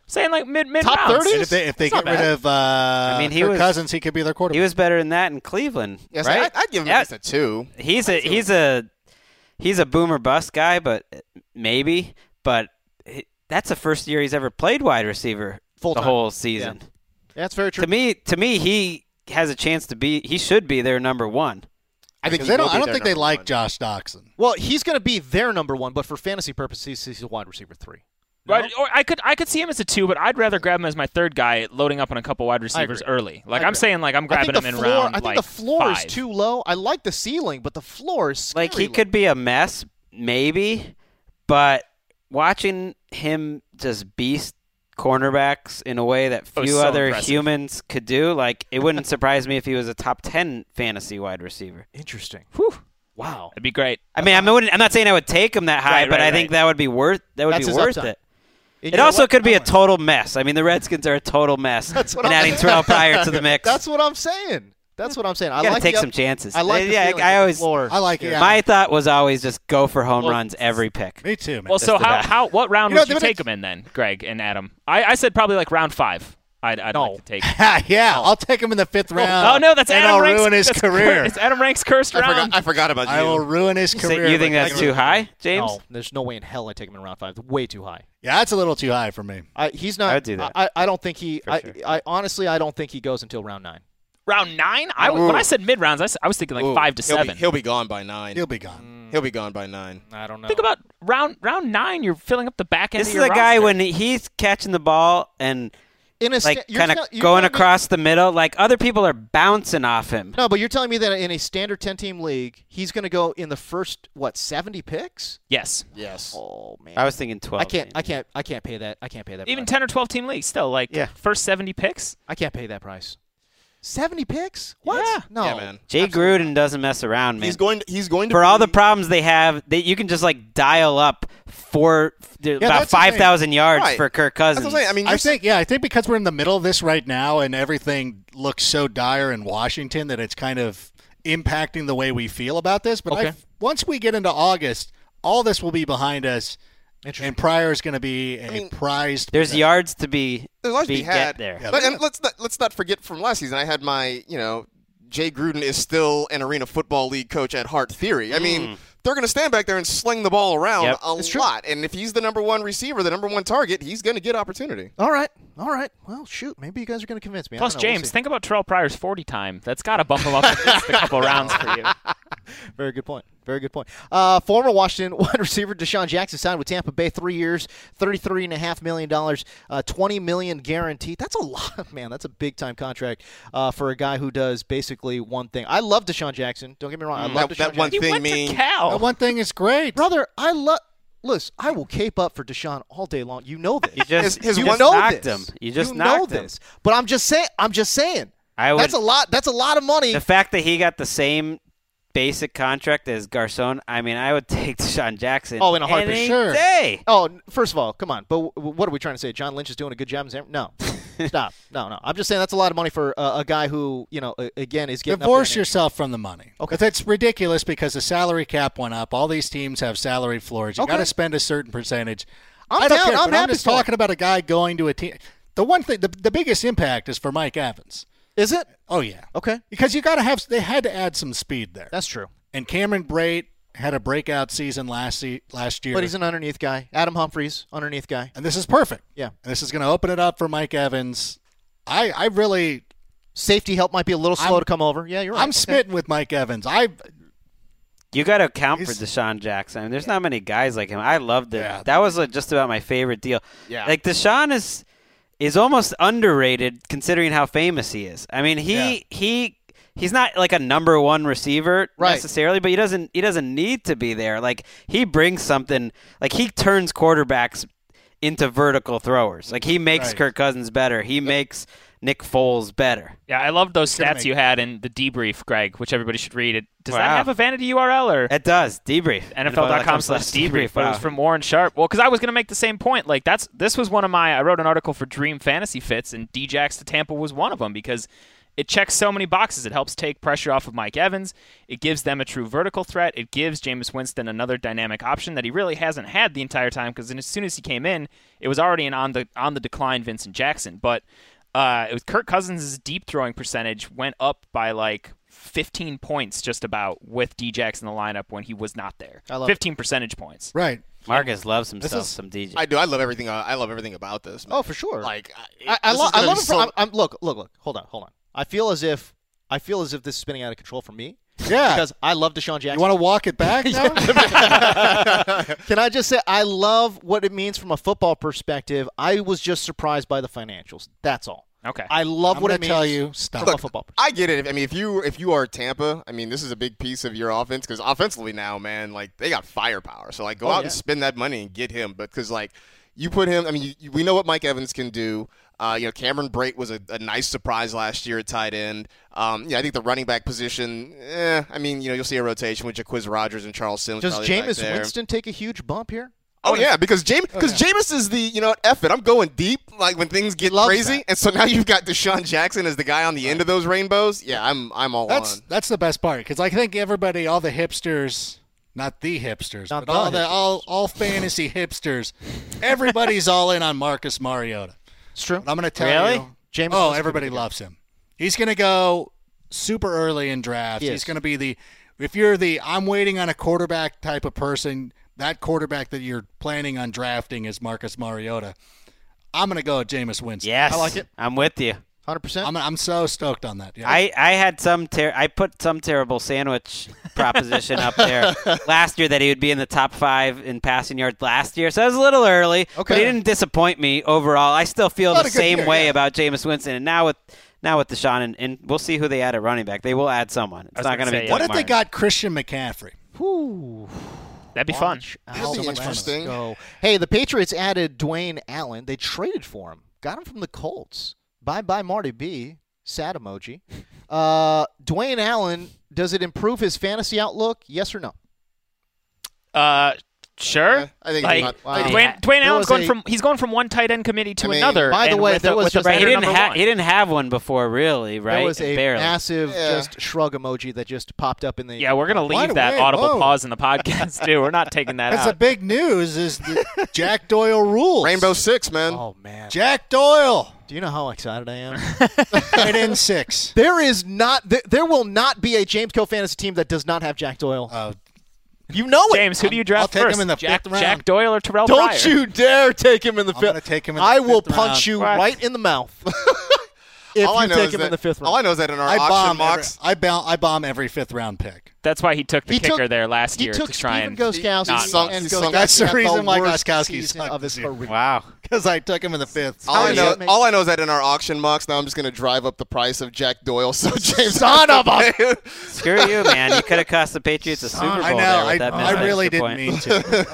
Saying like mid mid Top rounds. thirties? And if they if they It's get not rid bad. of uh, I mean, he Kirk was- Cousins, he could be their quarterback. He was better than that in Cleveland, Yes, right? I, I'd give him Yeah. at least a two. He's a he's a he's a boomer bust guy, but maybe. But he, that's the first year he's ever played wide receiver Full the time. whole season. Yeah. That's very true. To me, to me, he has a chance to be. He should be their number one. I think Because he they don't. will be I don't their think they number like one. Josh Doxson. Well, he's going to be their number one, but for fantasy purposes, he's a wide receiver three. Right, or I could I could see him as a two, but I'd rather grab him as my third guy, loading up on a couple wide receivers agree. early. Like I I'm agree. saying, like I'm I grabbing think him the in floor, round I think like the floor five. is too low. I like the ceiling, but the floor is scary Like he low. could be a mess, maybe, but watching him just beast cornerbacks in a way that Oh, few so other impressive. humans could do, like it wouldn't surprise me if he was a top ten fantasy wide receiver. Interesting. Whew. Wow. That'd be great. I mean, I wouldn't, I'm not saying I would take him that high, Right, but right, I think right. that would be worth that would That's be his worth upside. it. And It you know also what? could be I a like- total mess. I mean, the Redskins are a total mess. That's what and I'm adding saying. Terrell Pryor to the mix. That's what I'm saying. That's what I'm saying. I you gotta like take the some up- chances. I like. The yeah, feeling I of the always. floor. I like it. Yeah. My thought was always just go for home Well, runs every pick. Me too, man. Well, so the how best. how what round You know, would you but take it's- him in then, Greg and Adam? I, I said probably like round five. I'd, I'd No. like to take. yeah, I'll take him in the fifth round. Oh no, that's and Adam I'll Rank's, ruin his that's career. Cur- it's Adam Rank's cursed I round. forgot. I forgot about I you. will ruin his So career. you think by that's taking too him. high, James? No, there's no way in hell I take him in round five. Way too high. Yeah, that's a little too high for me. I, he's not. I would do that. I, I don't think he. For I, sure. I honestly, I don't think he goes until round nine. Round nine? I, when I said mid rounds, I, s- I was thinking like Ooh, five to he'll seven. Be, he'll be gone by nine. He'll be gone. He'll be gone by nine. I don't know. Think about round round nine. You're filling up the back end. This of is your a guy roster. when he- he's catching the ball and in a like sta- you're kind of tell- you're going telling me- across the middle. Like other people are bouncing off him. No, but you're telling me that in a standard ten-team league, he's going to go in the first what seventy picks? Yes, Yes. Oh man, I was thinking twelve. I can't. maybe. I can't. I can't pay that. I can't pay that. even price. ten or twelve team leagues still like Yeah. first seventy picks. I can't pay that price. Seventy picks? What? Yeah. No, Yeah, man. Jay Absolutely Gruden doesn't mess around, man. He's going. To, he's going to For be, all the problems they have, they, you can just like dial up for about that's the five thousand yards Right. for Kirk That's Cousins. what I'm saying. I mean, I you're think, yeah, I think because we're in the middle of this right now and everything looks so dire in Washington that it's kind of impacting the way we feel about this. But Okay. I, once we get into August, all this will be behind us, and Pryor is going to be a mean, prized. There's possession. yards to be, There's always be be had get there. Yeah. But, and let's not let's not forget from last season. I had my you know Jay Gruden is still an Arena Football League coach at heart theory. I mean, they're going to stand back there and sling the ball around Yep. a It's true. lot. And if he's the number one receiver, the number one target, he's going to get opportunity. All right. All right. Well, shoot. Maybe you guys are going to convince me. I Plus, don't know. We'll James, see. think about Terrell Pryor's forty time. That's got to bump him up at least a couple rounds for you. Very good point. Very good point. Uh, former Washington wide receiver Deshaun Jackson signed with Tampa Bay, three years, thirty-three and a half million dollars, uh, twenty million guaranteed. That's a lot, man. That's a big time contract uh, for a guy who does basically one thing. I love Deshaun Jackson. Don't get me wrong. I love That- Deshaun that one Jackson. He thing went mean- to Cal. That one thing is great. Brother, I love. Listen, I will cape up for Deshaun all day long. You know this. You just, His- his you one- just know knocked this. him. You just you knocked know him. this. But I'm just saying. I'm just saying. I would, That's a lot. That's a lot of money. the fact that he got the same basic contract as Garcon, I mean, I would take Deshaun Jackson. Oh, in a heartbeat. any Sure. day. Oh, n- first of all, come on. But w- what are we trying to say? John Lynch is doing a good job in San No. Stop. No, no. I'm just saying that's a lot of money for uh, a guy who, you know, uh, again, is getting Divorce up there in age. yourself from the money. Okay. Okay. It's ridiculous because the salary cap went up. All these teams have salary floors. You Okay. got to spend a certain percentage. I'm I don't down. care, I'm but I'm happy just for it. talking about a guy going to a team. The one thing, the, the biggest impact is for Mike Evans. Is it? Oh yeah, Okay. because you got to have. They had to add some speed there. That's true. And Cameron Brate had a breakout season last se- last year. But he's an underneath guy. Adam Humphries, underneath guy. and this is perfect. Yeah. And this is going to open it up for Mike Evans. I I really Safety help might be a little slow I'm- to come over. Yeah, you're right. I'm Okay. smitten with Mike Evans. I You got to account for He's- Deshaun Jackson. I mean, there's not many guys like him. I loved it. Yeah. That was uh, just about my favorite deal. Yeah. Like Deshaun is is almost underrated considering how famous he is. I mean, he Yeah. he he's not like a number one receiver Right. necessarily, but he doesn't he doesn't need to be there. Like he brings something. Like he turns quarterbacks into vertical throwers. Like he makes Right. Kirk Cousins better. He makes Nick Foles better. Yeah, I loved those gonna stats make- you had in the debrief, Greg, which everybody should read. It Does Wow. that have a vanity U R L or It does. Debrief. N F L dot com slash debrief? But it was Wow. from Warren Sharp. Well, because I was going to make the same point. Like that's this was one of my. I wrote an article for Dream Fantasy Fits, and D-Jax to Tampa was one of them because it checks so many boxes. It helps take pressure off of Mike Evans. It gives them a true vertical threat. It gives Jameis Winston another dynamic option that he really hasn't had the entire time, because as soon as he came in, it was already an on the on the decline Vincent Jackson. But uh, it was Kirk Cousins' deep throwing percentage went up by like fifteen points just about with D-Jax in the lineup when he was not there. I love fifteen it. percentage points. Right. Marcus loves himself is, some D J. I do. I love everything. Uh, I love everything about this. Man. Oh, for sure. Like I, I, lo- I love it. For, so- I'm, I'm, look, look, look. Hold on, hold on. I feel as if I feel as if this is spinning out of control for me. Yeah. Because I love Deshaun Jackson. You want to walk it back now? Can I just say I love what it means from a football perspective. I was just surprised by the financials. That's all. Okay. I love I'm what gonna it means. tell you, stop. from a Look, football perspective. I get it. I mean, if you if you are Tampa, I mean, this is a big piece of your offense because offensively now, man, like they got firepower. So like, go Oh, out yeah. and spend that money and get him. But because like you put him, I mean, you, you, we know what Mike Evans can do. Uh, you know, Cameron Brate was a, a nice surprise last year at tight end. Um, yeah, I think the running back position. Eh, I mean, you know, you'll see a rotation with Jaquiz Rodgers and Charles Sims. Does probably back Jameis there. Winston take a huge bump here? Oh yeah, because James because yeah. Jameis is the you know F it. I'm going deep like when things get loves crazy, that. and so now you've got Deshaun Jackson as the guy on the end of those rainbows. Yeah, I'm I'm all That's on. that's the best part, because I think everybody, all the hipsters, not the hipsters, Not but the all the hipsters. all all fantasy hipsters, everybody's all in on Marcus Mariota. It's true. And I'm going to tell Really? you, Jameis oh, Winston everybody could be good. loves him. He's going to go super early in drafts. He He's is. going to be the if you're the I'm waiting on a quarterback type of person. That quarterback that you're planning on drafting is Marcus Mariota. I'm going to go with Jameis Winston. Yes. I like it. I'm with you. one hundred percent. I'm I'm so stoked on that. Yeah. I, I had some ter- I put some terrible sandwich proposition up there last year that he would be in the top five in passing yards last year. So it was a little early. Okay. But he didn't disappoint me overall. I still feel Not the a good same year, way yeah. about Jameis Winston. And now with now with Deshaun, and, and we'll see who they add at running back. They will add someone. It's was not gonna going to be say, what Doug if they Martin. got Christian McCaffrey? Whew. That'd be fun. Watch That'd out. be Let's interesting. go. Hey, the Patriots added Dwayne Allen. They traded for him. Got him from the Colts. Bye-bye, Marty B. Sad emoji. Uh, Dwayne Allen, does it improve his fantasy outlook? Yes or no? Uh, sure. Yeah, I think like, it's not- Wow. Dwayne, Dwayne There Allen's was going a- from he's going from one tight end committee to I mean, another. by the and way, with there a, was with a just- But he better didn't, number ha- one. he didn't have one before, really, right? There was a Barely. massive Yeah. just shrug emoji that just popped up in the. Yeah, we're gonna Why leave do- that wait, audible whoa. pause in the podcast too. We're not taking that That's the out. big news is the Jack Doyle rules. Rainbow Six, man. Oh man, Jack Doyle. do you know how excited I am? Tight end six. There is not. There, there will not be a James Co fantasy team that does not have Jack Doyle. Uh, you know it. James, who do you draft I'll take first? him in the Jack, fifth round. Jack Doyle or Terrell Don't Pryor? you dare take him in the I'm fifth. gonna take him in the I will fifth punch round. you What? right in the mouth if all you I know take is him that, in the fifth round. All I know is that in our I auction bomb every, mocks, I bomb I bomb every fifth round pick. That's why he took the He kicker took- there last he year took to try Steven and Gostkowski not sunk- and he Gostkowski sunk- That's the had reason why worst Gostkowski season sucked of his this year. career. Wow. Because I took him in the fifth. all How I is know, it make- all I know is that in our auction mocks, now I'm just going to drive up the price of Jack Doyle. So James, Son of a- Screw you, man. You could have cost the Patriots a Super Bowl I know. there I, with that I missed really extra didn't point. mean to.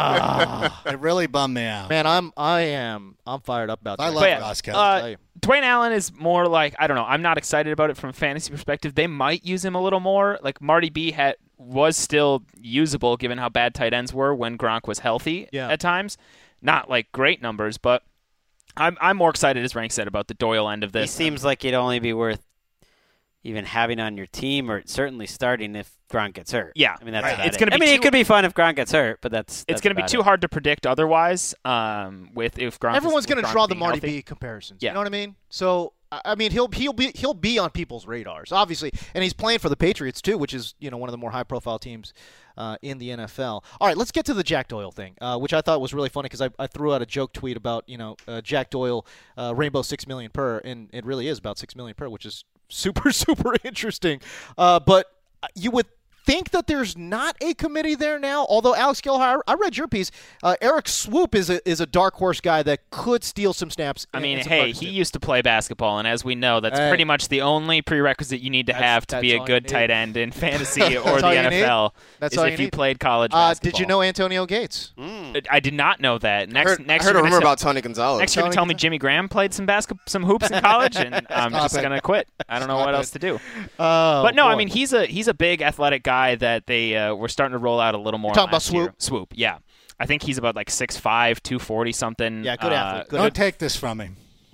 Ah. It really bummed me out. Man, I'm I am I'm fired up about that. I love But yeah, Gostkowski. uh, tell you. Dwayne Allen is more like, I don't know, I'm not excited about it from a fantasy perspective. They might use him a little more. Like Marty B had was still usable given how bad tight ends were when Gronk was healthy Yeah. at times. Not like great numbers, but I'm I'm more excited, as Rank said, about the Doyle end of He this. seems like he'd only be worth even having on your team or certainly starting if Gronk gets hurt. Yeah. I mean, that's Right. about It's it. gonna I be mean, it too- could be fun if Gronk gets hurt, but that's, it's that's going to be about too it. hard to predict otherwise. Um, with if Gronk, Everyone's going to draw the Marty B comparisons. Yeah. You know what I mean? So I I mean, he'll he'll be he'll be on people's radars, obviously, and he's playing for the Patriots too, which is you know one of the more high-profile teams uh, in the N F L. All right, let's get to the Jack Doyle thing, uh, which I thought was really funny because I, I threw out a joke tweet about you know uh, Jack Doyle, uh, Rainbow six million per, and it really is about six million per, which is super super interesting. Uh, but you would think that there's not a committee there now. Although Alex Gilhar, I read your piece. Uh, Eric Swoop is a is a dark horse guy that could steal some snaps. I in- mean, in some hey, practice he games. used to play basketball, and as we know, that's Hey. pretty much the only prerequisite you need to That's- have to be that's a all good you tight need. end in fantasy or That's the all you N F L. need. That's is all if you you need. played college Uh, basketball. did you know Antonio Gates? I did not know that. I Next, heard, next I heard a you're rumor gonna about say- Tony Gonzalez. Next, you're gonna Tony tell me Gonzalez? Jimmy Graham played some basket, some hoops in college, and I'm Stop just it. gonna quit. I don't know Stop what it. else to do. Oh, But no, I boy. mean he's a he's a big athletic guy that they uh, were starting to roll out a little more. Talking about last year. Swoop? Swoop, yeah. I think he's about like six five, two forty something. Yeah, good uh, athlete. Good Don't take this from him. What?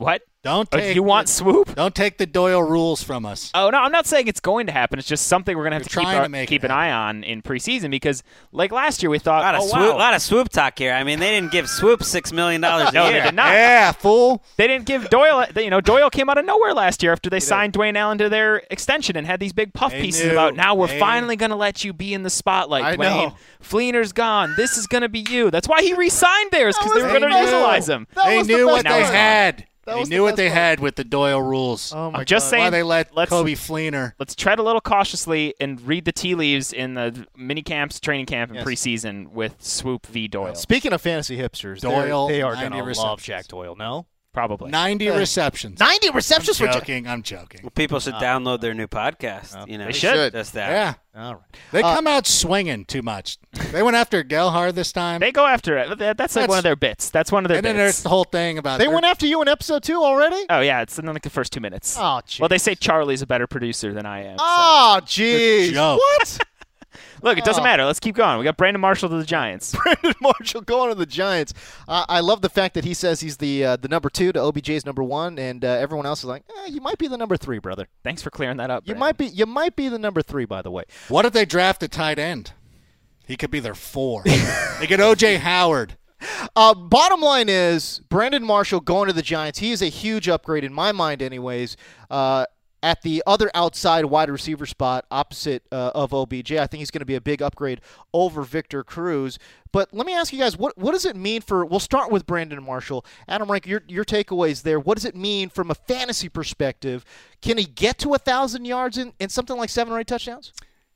Don't Oh, take you want the, Swoop? Don't take the Doyle rules from us. Oh no, I'm not saying it's going to happen. It's just something we're gonna have You're to keep, trying our, to make keep it an eye on in preseason because, like last year, we A thought, lot of oh swoop, wow, lot of swoop talk here. I mean, they didn't give Swoop six million dollars a no, year. they did not. Yeah, fool. They didn't give Doyle. You know, Doyle came out of nowhere last year after they signed Dwayne Allen to their extension and had these big puff They pieces knew. about now we're They- finally gonna let you be in the spotlight. I Dwayne, know. Fleener's gone. This is gonna be you. That's why he re-signed theirs because That they was were the gonna best utilize part. him. That They was the knew best what they part. part. had. That They was the knew what best they part. had with the Doyle rules. Oh my I'm just God. saying. Why they let let's, Kobe Fleener. Let's tread a little cautiously and read the tea leaves in the mini camps, training camp, and Yes. preseason with Swoop v. Doyle. Speaking of fantasy hipsters, they're- Doyle, they are ninety going to receptions. love Jack Doyle. No, Probably. ninety receptions. ninety receptions I'm for Jack. joking. I'm joking. Well, people should download their new podcast. You know, They should. Just that. Yeah. All right. They Uh, come out swinging too much. They went after Gelhard this time. They go after it. That- That's like That's- one of their bits. That's one of their and then there's bits. the whole thing about They their- went after you in episode two already. Oh yeah, it's in like the first two minutes. Oh, jeez. Well, they say Charlie's a better producer than I am. so- Oh, jeez. joke. What? Look, it doesn't Oh. matter. Let's keep going. We got Brandon Marshall to the Giants. Brandon Marshall going to the Giants. Uh, I love the fact that he says he's the uh, the number two to O B J's number one, and uh, everyone else is like, eh, you might be the number three, brother. Thanks for clearing that up. You Brandon. might be. You might be the number three, by the way. What if they draft a tight end? He could be their four. They get O J Howard. Uh, bottom line is Brandon Marshall going to the Giants. He is a huge upgrade in my mind, anyways. Uh, at the other outside wide receiver spot opposite uh, of O B J, I think he's going to be a big upgrade over Victor Cruz. But let me ask you guys, what what does it mean for? We'll start with Brandon Marshall. Adam Rank, your your takeaways there. What does it mean from a fantasy perspective? Can he get to a thousand yards in, in something like seven or eight touchdowns?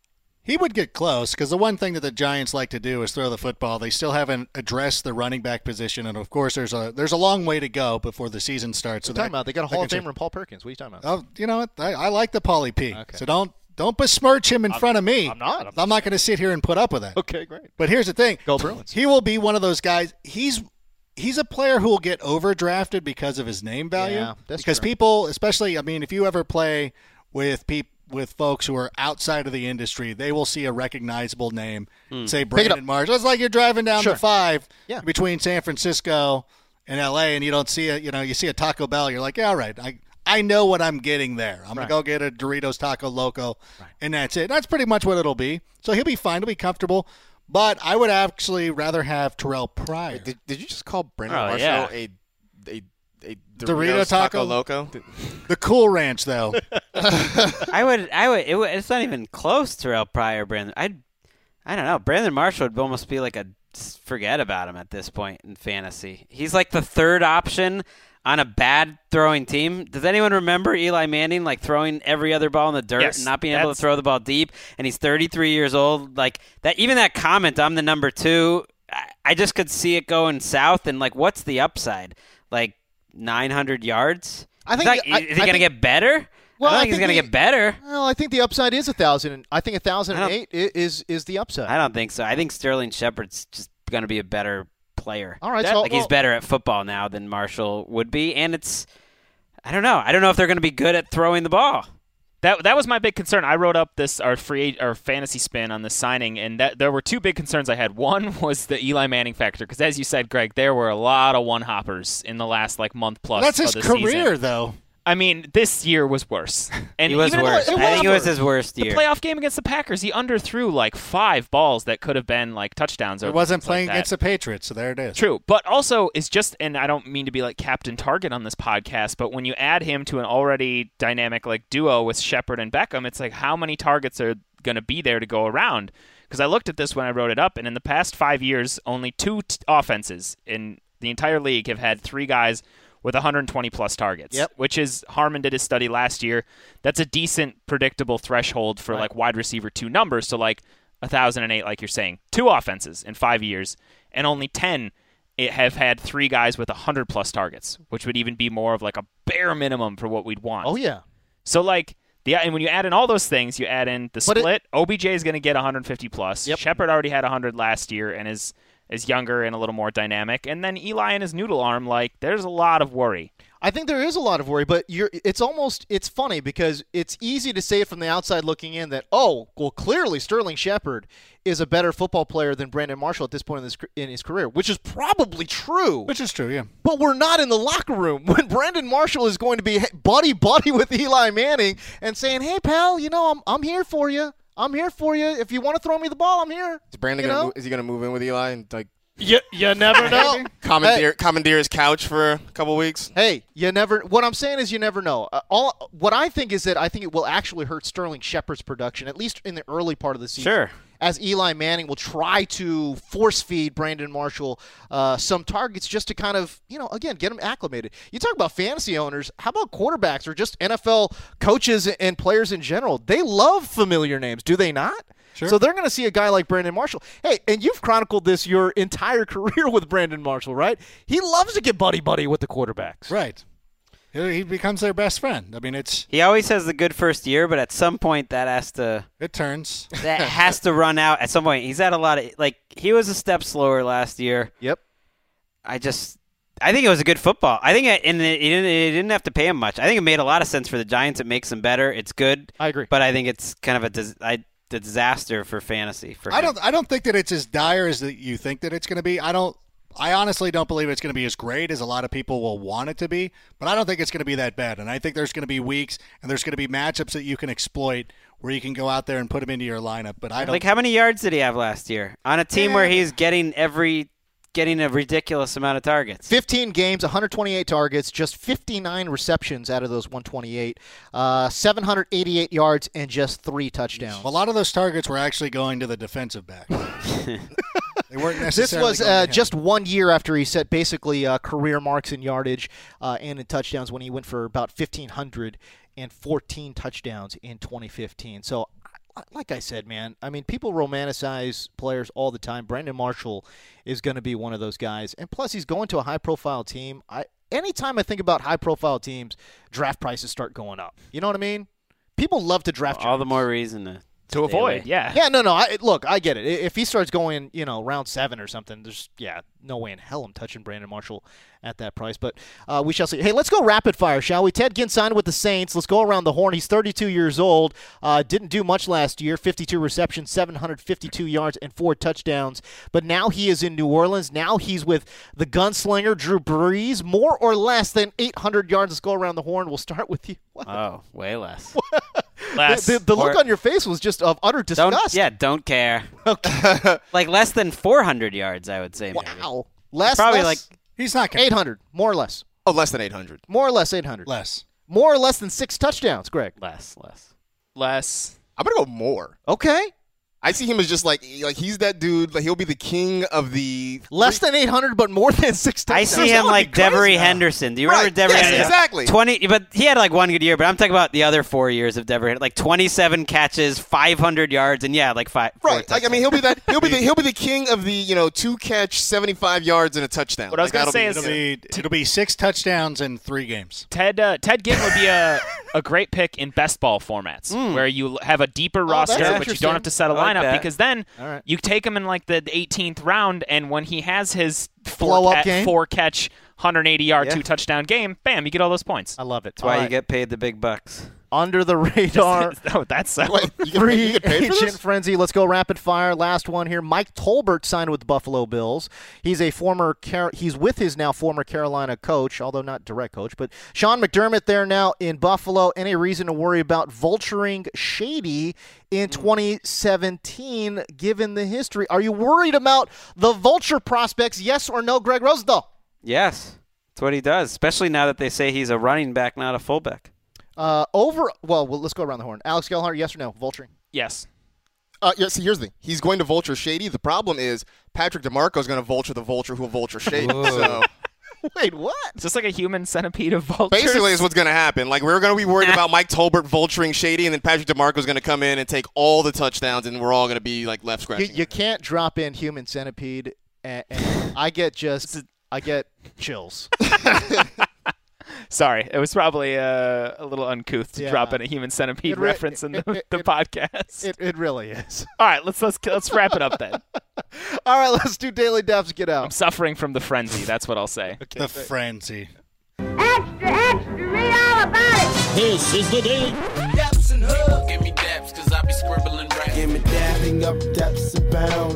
He would get close because the one thing that the Giants like to do is throw the football. They still haven't addressed the running back position, and of course, there's a there's a long way to go before the season starts. So What are you talking that- about? They got a that Hall of can Famer in Paul Perkins. What are you talking about? Oh, you know what? I, I like the Paulie P. Okay. So don't don't besmirch him in front of me. I'm not. I'm I'm not going to sit here and put up with that. Okay, great. But here's the thing. Go Bruins. He will be one of those guys. He's he's a player who will get overdrafted because of his name value. Yeah, that's because true. people, especially, I mean, if you ever play with people with folks who are outside of the industry, they will see a recognizable name, say it Brandon up. Marshall. It's like you're driving down Sure. the five Yeah. between San Francisco and L A, and you don't see it. You know, you see a Taco Bell, you're like, yeah, all right, I I know what I'm getting there. I'm Right. gonna go get a Doritos Taco Loco, and that's it. That's pretty much what it'll be. So he'll be fine. He'll be comfortable. But I would actually rather have Terrell Pryor. Did, did you just call Brandon Oh, Marshall yeah. a a a Dorito Doritos Taco? Taco Loco? The Cool Ranch, though. I would, I would, it would. It's not even close to Terrell Pryor, Brandon. I, I don't know. Brandon Marshall would almost be like a forget about him at this point in fantasy. He's like the third option on a bad throwing team. Does anyone remember Eli Manning like throwing every other ball in the dirt Yes, and not being able to that's- throw the ball deep? And he's thirty-three years old. Like that. Even that comment, "I'm the number two." I, I just could see it going south. And like, what's the upside? Like nine hundred yards. I think. Is, that- I- is he I going to think- get better? Well, I don't I think he's think going to he- get better. Well, I think the upside is a thousand. I think a thousand I and don't- eight i- is is the upside. I don't think so. I think Sterling Shepard's just going to be a better player. All right, That- so Like he's well, better at football now than Marshall would be, and it's I don't know. I don't know if they're going to be good at throwing the ball. That that was my big concern. I wrote up this our free our fantasy spin on the signing, and that there were two big concerns I had. One was the Eli Manning factor, because as you said, Greg, there were a lot of one hoppers in the last like month plus. That's of his the career, season. though. I mean, this year was worse. And He was even worse. in the- I think it was whatever. his worst The year. playoff game against the Packers, he underthrew like five balls that could have been like touchdowns. He or wasn't things playing like that. against the Patriots, so there it is. True, but also it's just, and I don't mean to be like Captain Target on this podcast, but when you add him to an already dynamic like duo with Shepard and Beckham, it's like how many targets are going to be there to go around? Because I looked at this when I wrote it up, and in the past five years, only two t- offenses in the entire league have had three guys with one hundred twenty plus targets. Yep. Which is, Harmon did his study last year. That's a decent predictable threshold for Right. like wide receiver two numbers. So like one thousand eight, like you're saying, two offenses in five years, and only ten it have had three guys with one hundred plus targets, which would even be more of like a bare minimum for what we'd want. Oh yeah. So like the and when you add in all those things, you add in the But it- split. O B J is going to get one hundred fifty plus. Yep. Shepard already had one hundred last year and is is younger and a little more dynamic. And then Eli and his noodle arm, like there's a lot of worry. I think there is a lot of worry, but you're, it's almost it's funny because it's easy to say it from the outside looking in that, oh, well, clearly Sterling Shepard is a better football player than Brandon Marshall at this point in his, in his career, which is probably true. Which is true, yeah. But we're not in the locker room when Brandon Marshall is going to be buddy-buddy with Eli Manning and saying, hey, pal, you know, I'm I'm here for you. I'm here for you. If you want to throw me the ball, I'm here. Is Brandon you gonna know? move, is he going to move in with Eli and like You, you never know. commandeer Hey. commandeer his couch for a couple weeks? Hey, you never. What I'm saying is, you never know. Uh, all what I think is that I think it will actually hurt Sterling Shepard's production, at least in the early part of the season. Sure. As Eli Manning will try to force feed Brandon Marshall uh, some targets just to kind of, you know, again, get him acclimated. You talk about fantasy owners. How about quarterbacks or just N F L coaches and players in general? They love familiar names, do they not? Sure. So they're going to see a guy like Brandon Marshall. Hey, and you've chronicled this your entire career with Brandon Marshall, right? He loves to get buddy-buddy with the quarterbacks. Right. He he becomes their best friend. I mean, it's He always has the good first year, but at some point that has to it turns. that has to run out. At some point, he's had a lot of like he was a step slower last year. Yep. I just I think it was a good football. I think it, and it, it, didn't, it didn't have to pay him much. I think it made a lot of sense for the Giants. It makes them better. It's good. I agree. But I think it's kind of a dis- I, the disaster for fantasy. For I him. don't I don't think that it's as dire as that you think that it's going to be. I don't. I honestly don't believe it's going to be as great as a lot of people will want it to be, but I don't think it's going to be that bad. And I think there's going to be weeks and there's going to be matchups that you can exploit where you can go out there and put him into your lineup. But I don't Like how many yards did he have last year on a team Yeah. where he's getting every getting a ridiculous amount of targets? fifteen games, one hundred twenty-eight targets, just fifty-nine receptions out of those one hundred twenty-eight, uh, seven hundred eighty-eight yards, and just three touchdowns. A lot of those targets were actually going to the defensive back. They weren't This necessarily was going to uh, him. just one year after he set basically uh, career marks in yardage uh, and in touchdowns when he went for about fifteen hundred fourteen touchdowns in twenty fifteen. So, like I said, man, I mean, people romanticize players all the time. Brandon Marshall is going to be one of those guys. And plus, he's going to a high-profile team. I Anytime I think about high-profile teams, draft prices start going up. You know what I mean? People love to draft All the giants. more reason to To stay avoid, away. yeah. Yeah, no, no. I, look, I get it. If he starts going, you know, round seven or something, there's, yeah, no way in hell I'm touching Brandon Marshall at that price. But uh, we shall see. Hey, let's go rapid fire, shall we? Ted Ginn signed with the Saints. Let's go around the horn. He's thirty-two years old. Uh, didn't do much last year. fifty-two receptions, seven hundred fifty-two yards, and four touchdowns. But now he is in New Orleans. Now he's with the gunslinger, Drew Brees. More or less than eight hundred yards. Let's go around the horn. We'll start with you. What? Oh, way less. Less. The, the, the look Or- on your face was just of utter Don't disgust. yeah, don't care. Okay. Like less than four hundred yards, I would say. Maybe. Wow. Less, Probably less, He's not going eight hundred, more or less. Oh, less than eight hundred. More or less eight hundred. less. More or less than six touchdowns, Greg. Less, less. Less. I'm gonna go more. Okay. I see him as just like like he's that dude. Like he'll be the king of the Less than eight hundred, but more than six I touchdowns. see That him would like be crazy. Devery Henderson. Do you remember Right, Devery yes, Henderson? exactly. Twenty, but he had like one good year. But I'm talking about the other four years of Devery. Like twenty-seven catches, five hundred yards, and yeah, like five. four Right. Like I mean, he'll be that. He'll be the he'll be the king of the you know two catch, seventy-five yards and a touchdown. What I was Like, gonna that'll say be- is- It'll be it'll be six touchdowns in three games. Ted uh, Ted Ginn would be a, a great pick in best ball formats where you have a deeper roster, that's but you interesting. don't have to set a I like lineup that. because then All right. you take him in like the eighteenth round, and when he has his Blow four, up ca- game? four catch, one hundred eighty yard, Yeah. two touchdown game, bam, you get all those points. I love it. That's why All you right. get paid the big bucks. Under the radar. oh, that's so. Wait, you get, Free you get paid for agent this? frenzy. Let's go rapid fire. Last one here. Mike Tolbert signed with the Buffalo Bills. He's a former. Car- he's with his now former Carolina coach, although not direct coach. But Sean McDermott there now in Buffalo. Any reason to worry about vulturing Shady in twenty seventeen, given the history? Are you worried about the vulture prospects? Yes or no, Greg Rosenthal? Yes, that's what he does. Especially now that they say he's a running back, not a fullback. Uh, over. Well, well, let's go around the horn. Alex Gellhart, yes or no? Vulturing. Yes. Uh, yeah, see, here's the thing. He's going to vulture Shady. The problem is Patrick DeMarco is going to vulture the vulture who will vulture Shady. so Wait, what? It's just like a human centipede of vultures. basically, is what's going to happen. Like we're going to be worried about Mike Tolbert vulturing Shady, and then Patrick DeMarco is going to come in and take all the touchdowns, and we're all going to be like left You, scratching. you can't drop in human centipede, and, and I get just I get chills. Sorry, it was probably uh, a little uncouth to Yeah. drop in a human centipede It re- reference in the, it- it- the it- podcast. It it really is. All right, let's let's let's wrap it up then. All right, let's do Daily Dubs. Get I'm out. suffering from the frenzy. That's what I'll say. The frenzy. Extra, next and read all about it. This is the Daily Daps and Hub. Give me daps, cause I be scribbling rap. Give me dapping up, daps abound,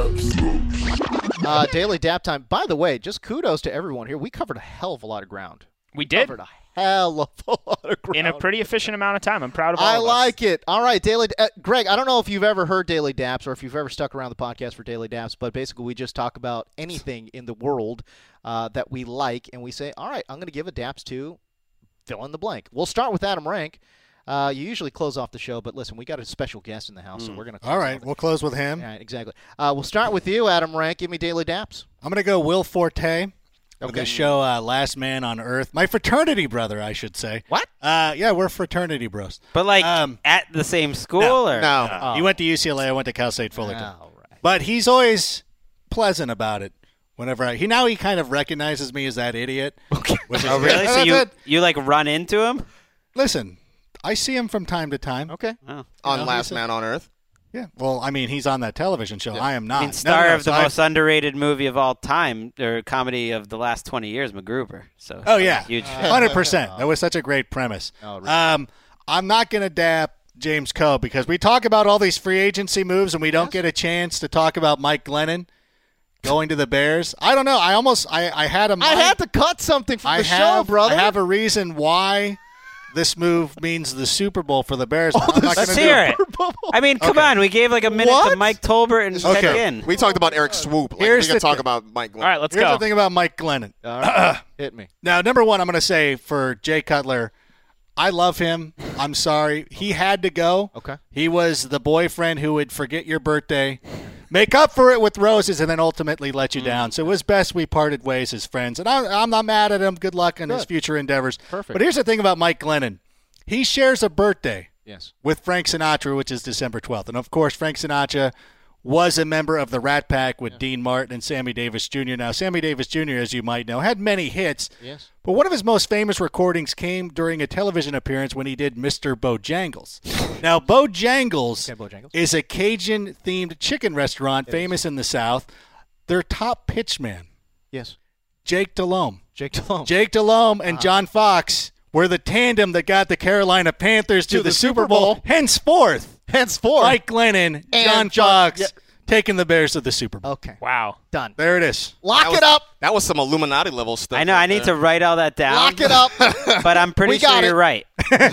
daps. Uh, Daily Dap Time. By the way, just kudos to everyone here. We covered a hell of a lot of ground. We did. Covered a hell of a lot of ground. In a pretty efficient amount of time. I'm proud of all I of us. like it. All right, Daily uh, Greg, I don't know if you've ever heard Daily Daps or if you've ever stuck around the podcast for Daily Daps, but basically we just talk about anything in the world uh, that we like, and we say, all right, I'm going to give a Daps to fill in the blank. We'll start with Adam Rank. Uh, you usually close off the show, but listen, we got a special guest in the house, mm. so we're going to All right, we'll close with him. All right, exactly. Uh, we'll start with you, Adam Rank. Give me Daily Daps. I'm going to go Will Forte. With Okay. the show uh, Last Man on Earth. My fraternity brother, I should say. What? Uh, yeah, we're fraternity bros. But, like, Um, at the same school? no, or No. Uh, He went to U C L A. I went to Cal State Fullerton. All right. But he's always pleasant about it. Whenever I, he now he kind of recognizes me as that idiot. Okay. Which is Oh, really? good. So That's you, it. you, like, run into him? Listen, I see him from time to time. Okay. Oh. On know, Last he's a- Man on Earth. Yeah. Well, I mean, he's on that television show. I am not. I mean, No, star no, no, of so the I- most underrated movie of all time, or comedy of the last twenty years, MacGruber. So, Oh, yeah. huge fan. one hundred percent. That was such a great premise. Oh, really? Um, I'm not going to dap James Coe because we talk about all these free agency moves and we don't get a chance to talk about Mike Glennon going to the Bears. I don't know. I almost I, I had a I had to cut something from I the have, show, brother. I have a reason why this move means the Super Bowl for the Bears. but I'm not Let's gonna do hear it. I mean, come Okay. on. We gave like a minute What? to Mike Tolbert and check Okay. in. We talked about Eric Swoop. Like, Here's we the can talk thing. about Mike Glenn. All right, let's Here's go. the thing about Mike Glennon. All right. Hit me. Now, number one, I'm going to say for Jay Cutler, I love him. I'm sorry. He had to go. Okay. He was the boyfriend who would forget your birthday, make up for it with roses, and then ultimately let you down. So it was best we parted ways as friends. And I, I'm not mad at him. Good luck in his Good. future endeavors. Perfect. But here's the thing about Mike Glennon. He shares a birthday Yes. with Frank Sinatra, which is December twelfth. And, of course, Frank Sinatra was a member of the Rat Pack with Dean Martin and Sammy Davis Junior Now, Sammy Davis Junior, as you might know, had many hits. Yes. But one of his most famous recordings came during a television appearance when he did Mister Bojangles. Now, Bojangles, Okay, Bojangles. is a Cajun-themed chicken restaurant famous in the South. Their top pitchman, Yes. Jake Delhomme. Jake Delhomme. Jake Delhomme and John Fox were the tandem that got the Carolina Panthers to, To the, the Super Super Bowl. Bowl. Henceforth, Henceforth. Mike Glennon, And John John- Fox yeah. taking the Bears to the Super Bowl. Okay. Wow. Done. There it is. Lock That was- it up. That was some Illuminati level stuff. I know. right I need there. to write all that down. Lock it up. But I'm pretty We got sure it. you're right.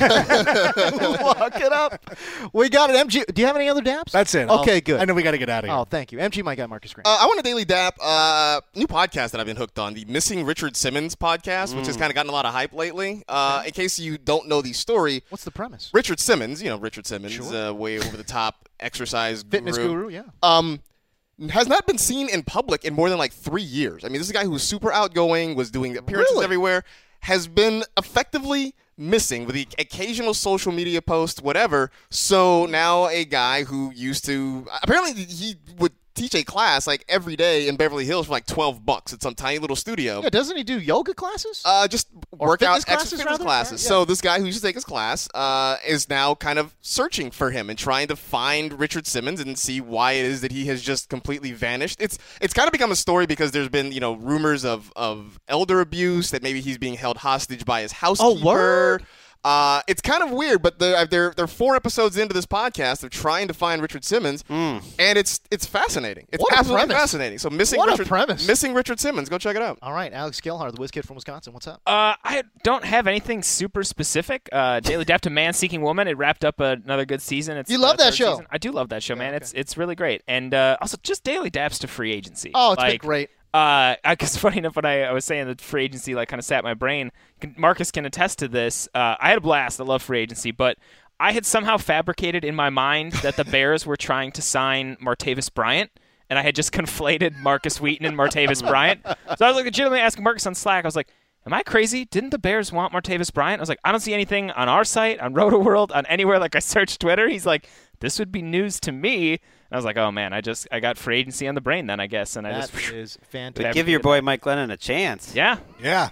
Lock it up. We got it. M G, do you have any other daps? That's it. Okay, I'll- good. I know we got to get out of here. Oh, thank you. M G, my guy, Marcus Grant. Uh, I want a daily dap. Uh, new podcast that I've been hooked on, the Missing Richard Simmons podcast, which has kind of gotten a lot of hype lately. Uh, in case you don't know the story, What's the premise? Richard Simmons, you know Richard Simmons, Sure. uh, way over the top exercise Fitness guru, yeah. Um, has not been seen in public in more than like three years. I mean, this is a guy who was super outgoing, was doing appearances Really? everywhere, has been effectively missing with the occasional social media post, whatever. So now a guy who used to apparently he would teach a class like every day in Beverly Hills for like twelve bucks at some tiny little studio. Yeah, doesn't he do yoga classes? Uh, just Or workout fitness classes, exercise fitness rather? classes. Yeah. So this guy who used to take his class uh, is now kind of searching for him and trying to find Richard Simmons and see why it is that he has just completely vanished. It's it's kind of become a story because there's been you know rumors of of elder abuse, that maybe he's being held hostage by his housekeeper. Oh, word? Uh, it's kind of weird, but they're, they're they're four episodes into this podcast of trying to find Richard Simmons, and it's it's fascinating. It's What a absolutely premise. fascinating. So missing What a Richard, premise. missing Richard Simmons. Go check it out. All right, Alex Gilhard, the whiz kid from Wisconsin. What's up? Uh, I don't have anything super specific. Uh, Daily Dap to Man Seeking Woman. It wrapped up another good season. It's You love uh, that third show. season. I do love that show, man. It's it's really great. And uh, also just Daily Daps to free agency. Oh, it's like, been great. Uh, because funny enough, when I, I was saying that free agency like kind of sat in my brain, can, Marcus can attest to this. Uh, I had a blast. I love free agency, but I had somehow fabricated in my mind that the Bears were trying to sign Martavis Bryant, and I had just conflated Marcus Wheaton and Martavis Bryant. So I was like legitimately asking Marcus on Slack. I was like, am I crazy? Didn't the Bears want Martavis Bryant? I was like, I don't see anything on our site, on Roto-World, on anywhere. Like I searched Twitter. He's like, this would be news to me. And I was like, oh man, I just I got free agency on the brain then, I guess, and I That just is But fantastic. give your boy Mike Glennon a chance. yeah Yeah.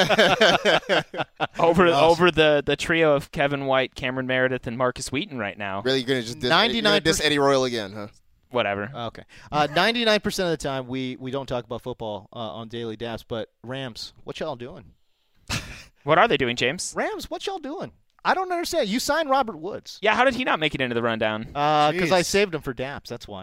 over over the the trio of Kevin White, Cameron Meredith, and Marcus Wheaton right now. Really, you're gonna just diss, ninety-nine you're gonna diss percent Eddie Royal again, huh? Whatever. Okay. Uh, ninety-nine percent of the time, we, we don't talk about football uh, on Daily Daps, but Rams, what y'all doing? What are they doing, James? Rams, what y'all doing? I don't understand. You signed Robert Woods. Yeah, how did he not make it into the rundown? Because uh, I saved him for Daps. That's why.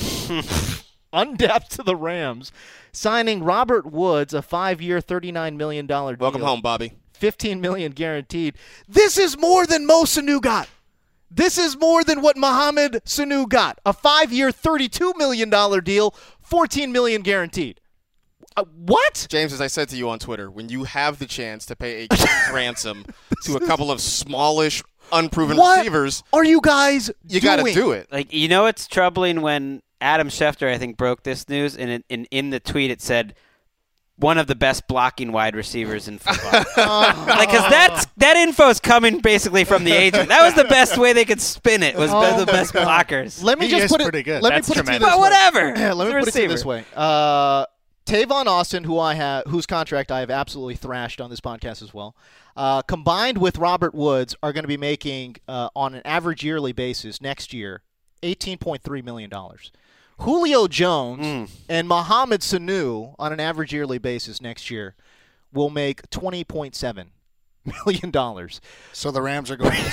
Undapped to the Rams, signing Robert Woods, a five-year, thirty-nine million dollars deal. Welcome home, Bobby. fifteen million dollars guaranteed. This is more than Mo Sanu got. This is more than what Mohamed Sanu got. A five-year, thirty-two million dollars deal, fourteen million dollars guaranteed. Uh, what? James, as I said to you on Twitter, when you have the chance to pay a ransom to a couple of smallish, unproven what receivers, are you guys you doing? got to do it. Like, you know, it's troubling when Adam Schefter, I think, broke this news, and in, in, in the tweet it said, one of the best blocking wide receivers in football. oh. Like, because that's that info's coming basically from the agent. That was the best way they could spin it. Was oh the best God. blockers. Let me he just is put it. pretty good. Let that's me put it to you But this whatever. way. Let me It's put it to you receiver. this way. Uh, Tavon Austin, who I have, whose contract I have absolutely thrashed on this podcast as well, uh, combined with Robert Woods, are going to be making uh, on an average yearly basis next year eighteen point three million dollars. Julio Jones Mm. and Mohamed Sanu on an average yearly basis next year will make twenty point seven million dollars. So the Rams are going to the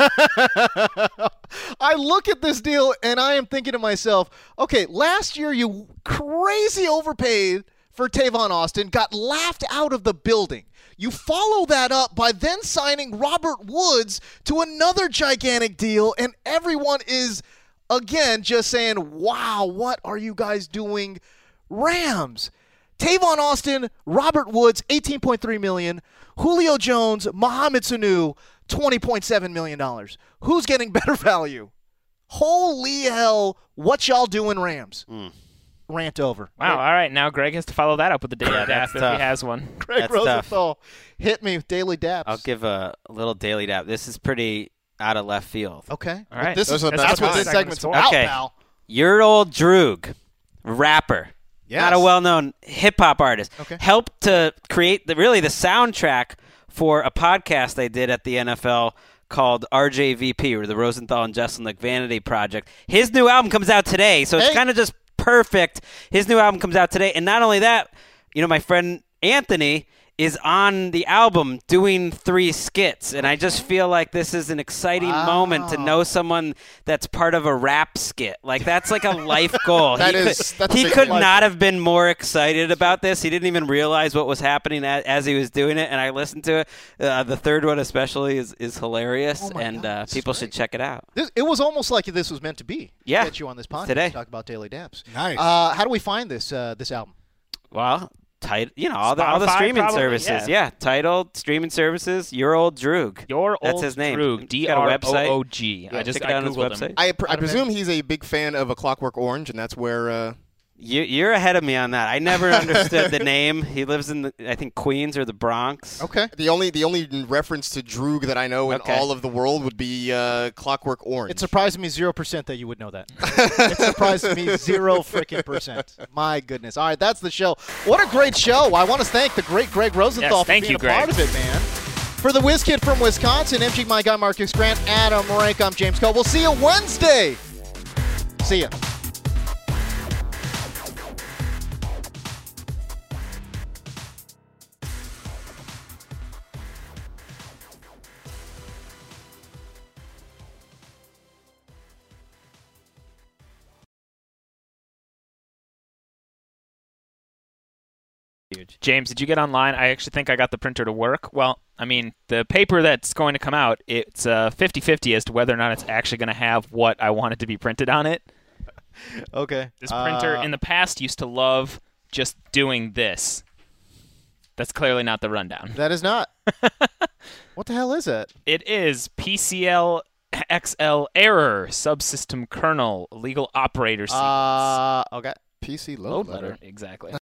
Super Bowl. I look at this deal and I am thinking to myself, okay, last year you crazy overpaid for Tavon Austin, got laughed out of the building. You follow that up by then signing Robert Woods to another gigantic deal, and everyone is, again, just saying, wow, what are you guys doing? Rams. Tavon Austin, Robert Woods, eighteen point three million dollars. Julio Jones, Mohamed Sanu, twenty point seven million dollars. Who's getting better value? Holy hell, what y'all doing, Rams? Mm. Rant over. Wow, all right. Now Greg has to follow that up with the daily dap That's if tough. he has one. Greg That's Rosenthal, hit me with daily daps. I'll give a, a little daily dap. This is pretty out of left field. Okay. All right. This is the That's best what time. this segment's for. about, Okay. pal. Your old Droog, rapper, Yes. not a well-known hip-hop artist, Okay. helped to create the really the soundtrack for a podcast they did at the N F L called R J V P, or the Rosenthal and Justin Luck Vanity Project. His new album comes out today, so it's Hey. kind of just perfect. His new album comes out today, and not only that, you know, my friend Anthony is on the album doing three skits, and I just feel like this is an exciting Wow. moment to know someone that's part of a rap skit. Like, that's like a life goal. That he is- could, that's a he big could life not goal. have been more excited about this. He didn't even realize what was happening as, as he was doing it, and I listened to it. Uh, the third one especially is, is hilarious, Oh my and God, uh, this is people great. should check it out. This, it was almost like this was meant to be. Yeah. Get you on this podcast Today. to talk about daily daps. Nice. Uh, how do we find this uh, this album? Well, tight, you know, all the all the Spotify, streaming probably, services. yeah. Yeah, titled streaming services. Your old Droog. Your That's old his name. Droog, He's D got a R O website. O G. Yeah, I just check it I out on his Googled website. him. I, pr- I presume he's a big fan of A Clockwork Orange, and that's where uh, You, you're ahead of me on that. I never understood the name. He lives in, the, I think, Queens or the Bronx. Okay. the only the only reference to Droog that I know in Okay. all of the world would be uh, Clockwork Orange. It surprised me zero percent that you would know that. It surprised me zero freaking percent. My goodness. All right, that's the show. What a great show. I want to thank the great Greg Rosenthal Yes, for thank being you, a part Greg. of it, man. For the Whiz Kid from Wisconsin, M G My Guy Marcus Grant, Adam Rank, I'm James Cole. We'll see you Wednesday. See ya. James, did you get online? I actually think I got the printer to work. Well, I mean, the paper that's going to come out, it's uh, fifty-fifty as to whether or not it's actually going to have what I want it to be printed on it. Okay. This printer Uh, in the past used to love just doing this. That's clearly not the rundown. That is not. What the hell is it? It is P C L X L error, subsystem kernel, legal operator sequence. Uh, okay. P C Load letter. Exactly.